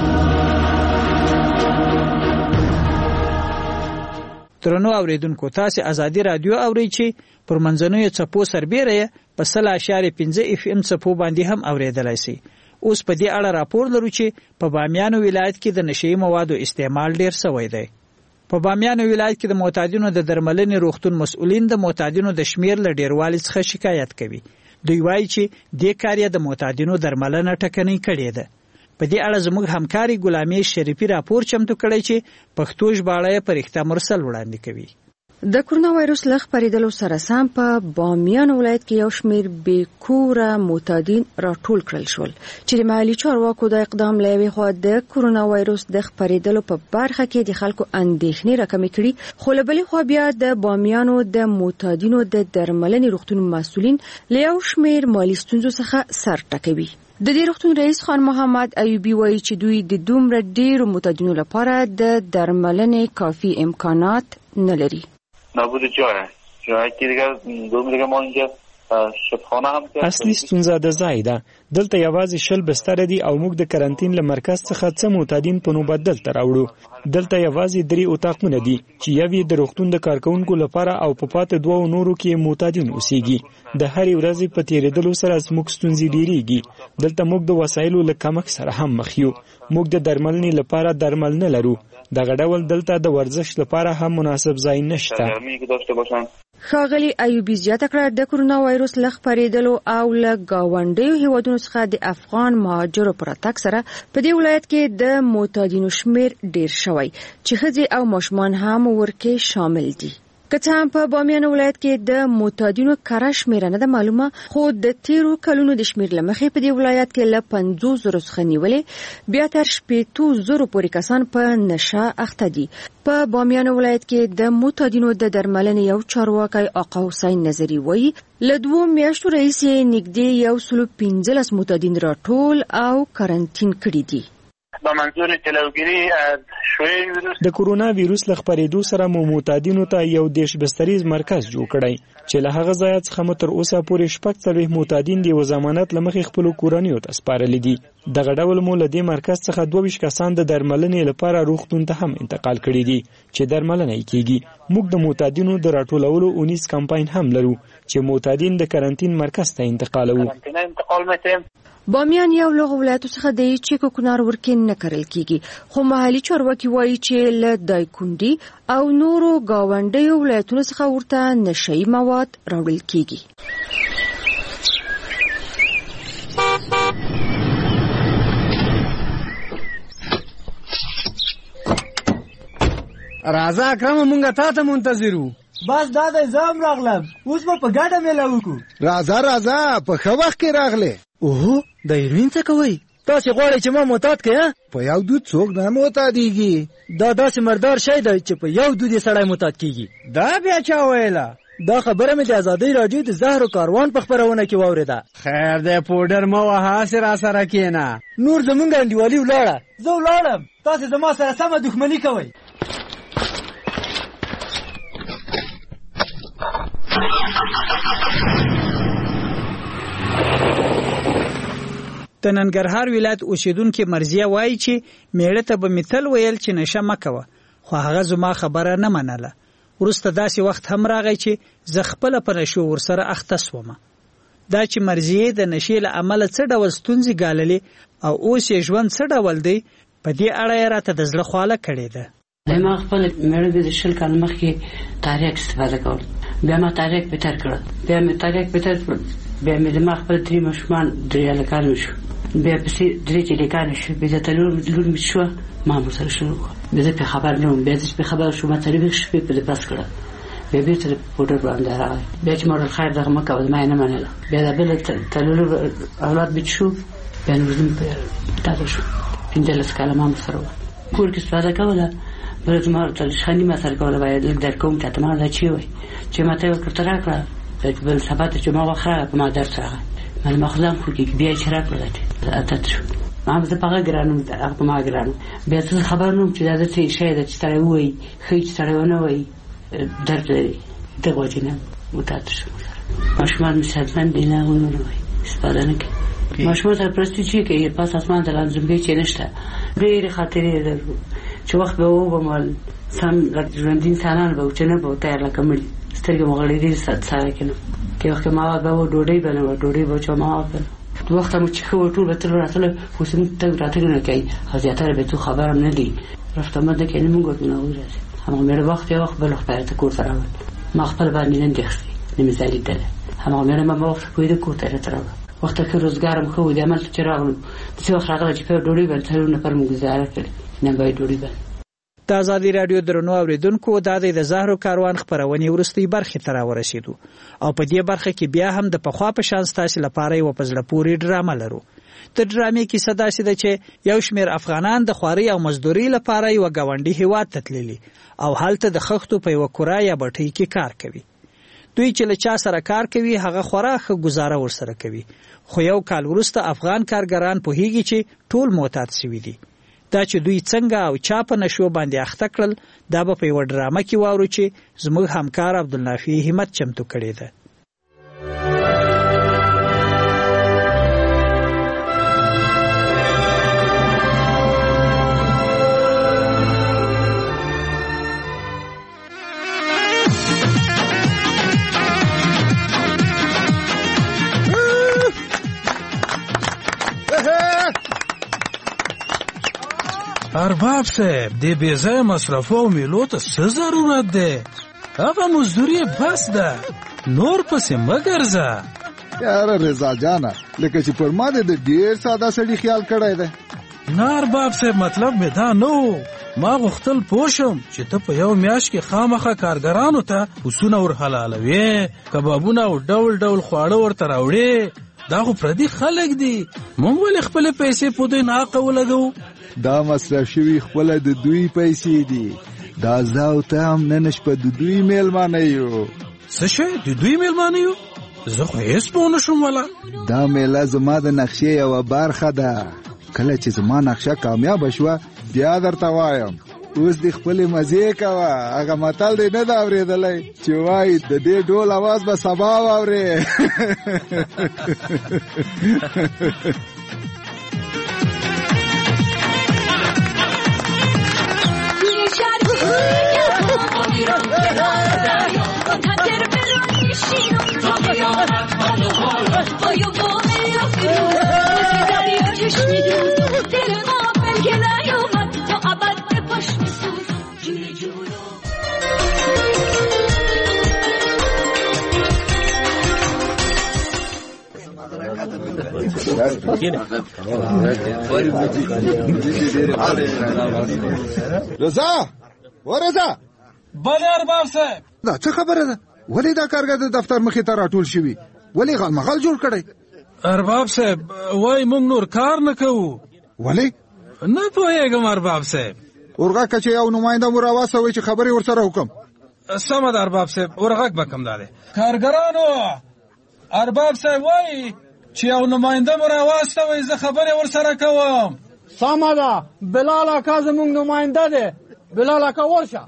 درنو اوریدونکو تاسو ازادي رادیو اورئ چې پر منځنوي څپو سربېره په 0.5 FM څپو باندې هم اوریدلای شي. اوس په دې اړه راپور لرو چې په بامیانو ولایت کې د نشئی موادو استعمال ډیر شوی دی. په بامیانو ولایت کې د معتادینو د درملنې روغتون مسؤلین د معتادینو د شمیر له ډیروالي څخه شکایت کوي. دوی وایي چې د کاریا د معتادینو درملنه ټکنۍ کړې ده. په دې اړه زموږ همکاري ګلامي شریفي راپور چمتو کړی چې پښتو ژباړه پر اختیار مرسل وړاندې کوي. د کرونا وایروس لغ پریدلو سره سم په بامیان ولایت کې یو شمیر بیکوره معتادین راټول کړل شول چې د محلي چارواکو د اقدام لوي خو د کرونا وایروس د خپریدلو په برخه کې د خلکو اندېښنې راکمې کړي. خو له بلې خوا بیا د بامیانو د معتادینو د درملنې روغتون مسؤلین له یو شمیر مالي ستونزو څخه سر ټکوي. د دې روغتون رئیس خان محمد ایوبی وایي چې دوی د دومره ډیرو معتادینو لپاره د درملنې کافی امکانات نه لري. نبود جایی که دیگه دیگه ما اینجا شبخانه هم اصلي ستونزه د ځای ده. دلته یوازې 20 بستر دي او موږ د کرنټین له مرکز څخه څه معتادین په نوبت دلته راوړو. دلته یوازې 3 اتاقونه دي چې یوې د روغتون د کارکونکو لپاره او په پاتې 2 نورو کې معتادین اوسېږي. د هرې ورځې په تیریدلو سره زموږ ستونزې ډیریږي. دلته موږ د وسایلو له کمښت سره هم مخ یو. موږ د درملنې لپاره درمل نه لرو. دغه ډول دلته د ورزش لپاره هم مناسب ځای نشته. ښاغلي ایوبی زیاته کړه د کرونا وایروس لغ پریدلو او له گاونډیو هیوادونو څخه د افغان مهاجرو پر تک سره په دې ولایت کې د معتادینو شمیر ډیر شوی چې ښځې او ماشومان هم ورکه شامل دي. کته هم په بامیان ولایت کې د معتادینو کره شمیر نه ده معلومه خو د 13 کلونو د شمیر لمخې په دې ولایت کې له 50 څخه نیولې بیا تر 70 پورې کسان په نشه اخته دي. په بامیان ولایت کې د معتادینو د درملنې یو چارواکي آقا حسین نظری وایي له 2 میاشتو راهیسې نږدې 115 معتادین راټول او کرنټین کړي دي. با منظور جلوگیری از شیوع ویروس. د کورونا ویروس له خپرېدو سره مو معتادینو ته یو دیش بستریز مرکز جوړ کړی چې له هغه ځایه څخه مو تر اوسه پورې 40 معتادین د ضمانت لمخې خپل کورنیو ته سپارلي دي. دغه ډول مو له دې مرکز څخه 22 کسان د درملنې لپاره روغتون ته هم انتقال کړي دي چې درملنه یې کیږي. موږ د معتادینو د راټولولو 19 کمپاین هم لرو چې معتادین د کرنټین مرکز ته انتقالوو. بامیان یو له ولایتو څخه دی چې کوکنار ورکې نه کرل کیږي، خو محلي چارواکي وایي چې له دایکندي او نورو گاونډیو ولایتونو څخه ورته نشئی مواد راوړل کیږي. راځه اکرم مونږه تا ته منتظرو. بس دا د زم راغلم، اوس به په ګډه میله وکړو. راځه په ښه وخت کې راغله. اوه د هیروین څه کوي؟ تاسو غواړئ چې ما معتاد کړئ؟ په یو دود څوک نه معتادیږي. دا داسې مردار شی دی چې په یو دود یې سړی معتاد کیږي. دا بیا چا ویله؟ دا خبره مې د ازادۍ راډیو د زهر کاروان په خبرونه کې واورېده. خیر دی پودر مو وهاسې را سره کېنه. نور زمونږ انډیوالي ولاړه، زه ولاړم، تاسو زما سره سمه دښمني کوئ. د ننګرهار ولایت اوسیدونکو مرزیه وایي چې میړه ته به مثال ویل چې نشه مکوه، خو هغه زما خبره نه منله. ورسته داسې وخت هم راغی چې زه خپل په نشو ورسره اخته سوم. دا چې مرزیه د نشې له امله څه ډول ستونزې ګاللې او اوس یې ژوند څه ډول دی، په دې اړه یې راته د زړه خواله کړې ده. ما خپل میړه د شل کال مخکې تاریخ استفاده کول، بیا ما تاریخ بهتر کړ، بیا مې تاریخ بهتر کړ، بیا مې د ما خپل درې ماشومان درې هلکان شو، بیا پسې درې هلکان شو، بیا ته لور مې شو، ما مو سره شروع کړ. بیا زه په خبر نه وم، بیا چې په خبر شوم ما څلوېښت شپې په پاس کړه، بیا بیرته د پوډر باندې راغی، بیا چې مور الخیر دغه مه کوه ما یې نه منله، بیا د بل تللو اولاد بچ شو، بیا نور تازه شو، 15 کاله ما سره کور کې استفاده کوله. بل زما تلشخانی ما سره کوله، باید در کوم ته ما دا چی وای چې ما ته ورته راکړه، بل سبا ته چې ما وخره په ما درس راغی، من مخزم خو کې بیا چې راکړه اتت شو، ما زه په ګرانم هغه ما ګرانم، بیا څه خبر نوم چې دا څه شی ده چې سره وای خې چې سره ونه وای درد لري دغه وجنه متات شو. ماشومان مسلمان دي نه ونه وای استفاده نه کوي. ماشومان تر پرستی چې کې پاس اسمان ته لازم به چې نشته ډېر خاطرې لرو چې وخت به وګمل سم ژوند انسانان به چې نه به تیار لکمل سترګې مغړې دي سره کنه کې وخت ما به ډوډۍ بنو ډوډۍ به چې ما په وخت مو چې خو ټول به تر راتله خو سم ته راتله نه کوي حاضر به تو خبرم نه دی رفتم ده کې نه مونږ نه وځي هم مې وخت یو وخت بل خبره ته کور سره ما خپل باندې نه دخسي نه مثالي ده هم مې ما وخت کوی د کور ته راځم وخت کې روزګارم خو د عمل چې راغلم چې وخت راغله چې په ډوډۍ باندې نه پر موږ گزاره کړ نه به ډوډۍ باندې. د ازادي رادیو درنو اوریدونکو د زهرو کاروان خبرونه ورستي برخه تر ورسېدو او په دې برخه کې بیا هم د پخوا په شان ستاسو لپاره یو پزله پوری ډرامه لرو. د ډرامې کې صدا سي ده چې یو شمېر افغانان د خواري او مزدوري لپاره یو غونډي هیواد ته تللي او هلته د خښتو په یو کورا یا بټۍ کې کار کوي. دوی چې له چا سره کار کوي هغه خوراخه گزاره ورسره کوي، خو یو کال وروسته افغان کارګران په هیږي چې ټول معتاد شوي دي. دا چې دوی څنګه او چا په نشو باندې اخته کړل دا به په یو ډرامه کې واورو چې زموږ همکار عبدالنافع همت چمتو کړی ده. ارباب صاحب د بیځای مصرفو او میلو ته څه ضرورت ده؟ هغه مزدوري بس ده، نور پسې مګرځه. یاره رضا جانا لکه چې پر ما د ډیر ساده سړي خیال کړی ده. نه ارباب صاحب مطلب مې دا نه و، ما غوښتل پوه شم چې ته په یو میاشت کې خامخا کارګرانو ته پسونه ور حلالوې، کبابونه او ډول ډول خواړه ورته راوړې. دا خو پردي خلک دي، موږ ولې خپلې پیسې په دوی ناحقه ولګوو؟ دا مصرف شوي خپله د دوی پیسې دي. دا زه او ته هم نن شپه د دوی میلمانه یو. څه شی د دوی میلمانه یو؟ زه خو هېڅ پوه نه شوم. ولا دا میله زما د نقشې یوه برخه ده. کله چې زما نقشه کامیاب شوه بیا درته وایم. اوس د خپل مزه کوه. هغه متل دی نه دا اورېدلی چې وایي د دې ډول आवाज به سبا واورې. رضا ورضا بله ارباب صاحب. دا څه خبره ده؟ ولې دا کارګر د دفتر مخې ته راټول شوي؟ ولې غلمغل جوړ کړی؟ ارباب صاحب وای موږ نور کار نه کوو. ولې؟ نه پوهېږم ارباب صاحب. ورغه که چې یو نماینده مو راواستوئ چې خبرې ورسره وکړم. سمه ده ارباب صاحب ورغږ به کوم دا دی. کارګرانو ارباب صاحب وای چې یو نماینده مو راواستوئ زه خبرې ورسره کوم. سمه ده بلال اکا زموږ نماینده دی. بلال اکا ورشه.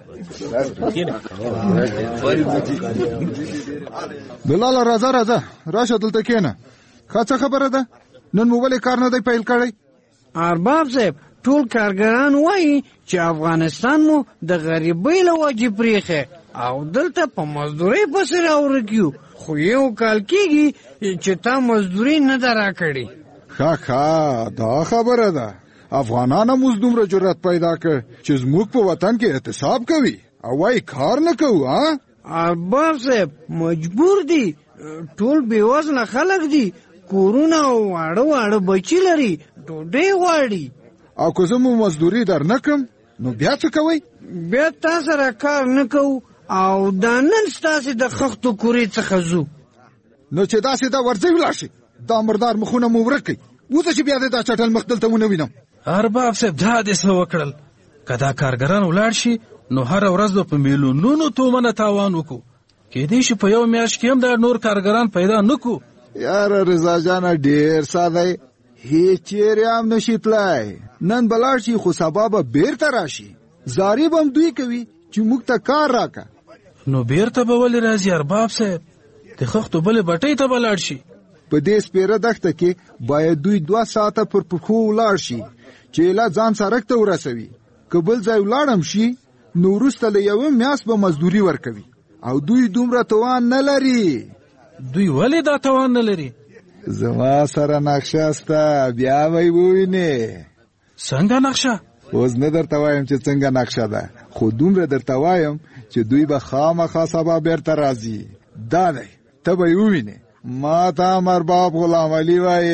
بلال راځه راشه دلته کېنه. ښه څه خبره ده؟ نن مو ولې کار نه دی پیل کړی؟ ارباب صاحب ټول کارګران وایي چې افغانستان مو د غریبۍ له وجې پریښی او دلته په مزدورۍ پسې راورکیو، خو یو کال کېږي چې تا مزدوري نه ده راکړې. ښه دا خبره ده. افغانان هم اوس دومره جرأت پیدا کړ چې زموږ په وطن کې احتساب کوي او وایي کار نه کوو. ارباب صاحب مجبور دي، ټول بېوزله خلک دي، کورونه او واړه بچي لري، ډوډۍ غواړي. او که زه مو مزدوري در نه کړم نو بیا څه کوئ؟ بیا تا سره کار نه کوو او دا نن ستاسې د خښتو کورې څخه ځو. نو چې داسې دا ورځئ ولاړ شي، دا مردار مخونه مو ورک کړئ. وځه چې بیا دې دا چټل مخ دلته ونه وینم. ارباب صاحب دا دې څه وکړل؟ که دا کارګران ولاړ شي نو هره ورځ به په میلیونونو تومنه تاوان وکړو. کېدای شي په یو میاشت کې هم دا نور کارګران پیدا نه کړو. یاره رضا جانه ډېر ساده هیڅ چیرې هم نشي تلای. نن به لاړ شي خو سبا به بیرته راشي. زاري به هم دوی کوي چې موږ ته کار راکړه. نو بیرته به ولې راځي ارباب صاحب؟ د خښتو بلې بټۍ ته به لاړ شي. په دې سپېره دښته کې باید دوی 2 ساعته پر پښو ولاړ شي چې لا ځان سړک ته ورسوي. که بل ځای ولاړم شي نو وروسته له یوه میاشت به مزدوري ورکوي او دوی دومره توان نه لري. دوی ولې دا توان نه لري؟ زما سره نقشه سته، بیا به یې ووینې. څنګه نقشه؟ اوس نه درته وایم چې څنګه نقشه ده، خو دومره درته وایم چې دوی به خامخا سبا بیرته راځي. دا دی ته به یې ووینې. ما ته هم ارباب غلام علي وایي.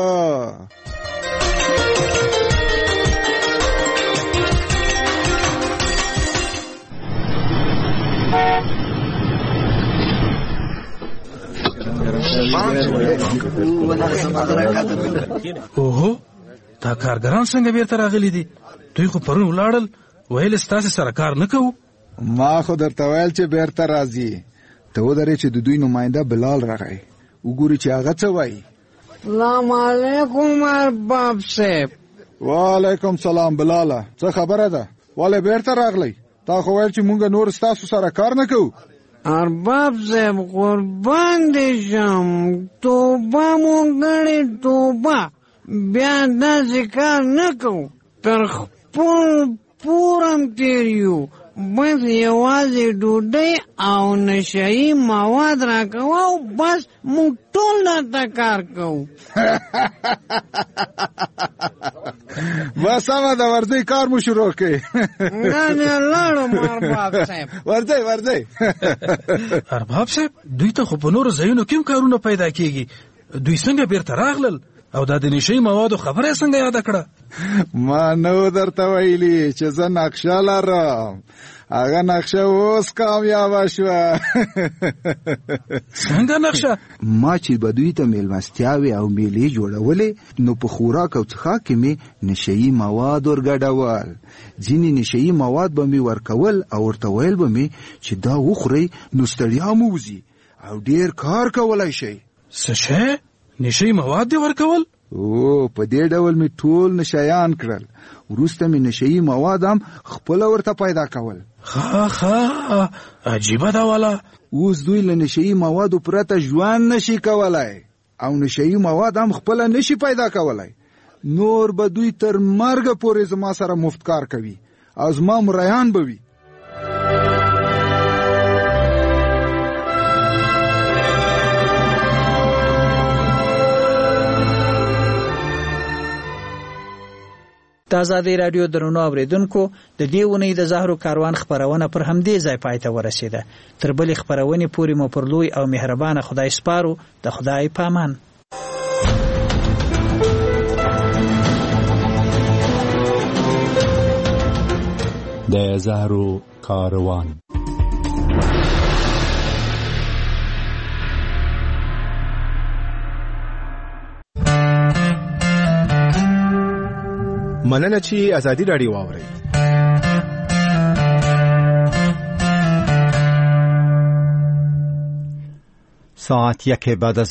اوهو دا کارګران څنګه بیرته راغلي دي؟ دوی خو پرون ولاړل، ویل ستاسې سره کار نه کوو. ما خو درته ویل چې بیرته راځي. ته ودرې چې د دوی نماینده بلال راغی، وګوري چې هغه څه وایي. سلام علیکم ارباب صاحب. وعلیکم سلام بلاله، څه خبره ده؟ ولې بیرته راغلی؟ تا خو ویل چې مونږ نور ستاسو سره کار نه کوو. ارباب صاحب قربان دې شم، توبه مو کړې توبه، بیا داسې کار نه کوو. تر خپل پورم تېر یو، بس یوازې ډوډۍ او نشهیي مواد راکوه او بس موږ ټول درته کار کوو. بس سمه ده، ورځئ کار مو شروع کړئ. نه لاړم ارباب صاحب. ورځئ. ارباب صاحب دوی ته خو په نورو ځایونو کې هم کارونه پیدا کېږي، دوی څنګه بیرته راغلل او دا د نشهیي موادو خبره څنګه یاده کړه؟ ما نو درته ویلي چې زه نقشه لرم، هغه نقشه اوس کامیابه شوه. څنګه نقشه؟ ما چې به دوی ته میلمستیاوې او میلې جوړولې نو په خوراک او څښاک کې مې نشهیي مواد ورګډول. ځینې نشهیي مواد به مې ورکول او ورته ویل به مې چې دا وخورئ نو ستړیا مو وځي او ډېر کار کولی شئ. څه شی؟ نشهیي مواد دې ورکول؟ او په دې ډول می ټول نشایان کړل، وروسته می نشئی مواد هم خپل ورته پیدا کول. ها عجیبه دا والا. اوس دوی له نشئی موادو پرته ژوند نشي کولای او نشئی مواد هم خپل نشي پیدا کولای. نور به دوی تر مرګ پورې زما سره مفت کار کوي او زما مریان به وي. د آزادۍ رادیو درنو اوریدونکو د دې ونې د زهرو کاروان خبرونه پر همدې ځای پای ته ورسیده. تر بلې خبرونې پورې مو پر لوی او مهربانه خدای سپارو. د خدای پامان. د زهرو کاروان. مننه چې آزادي رادیو واورئ. ساعت 1 بعد از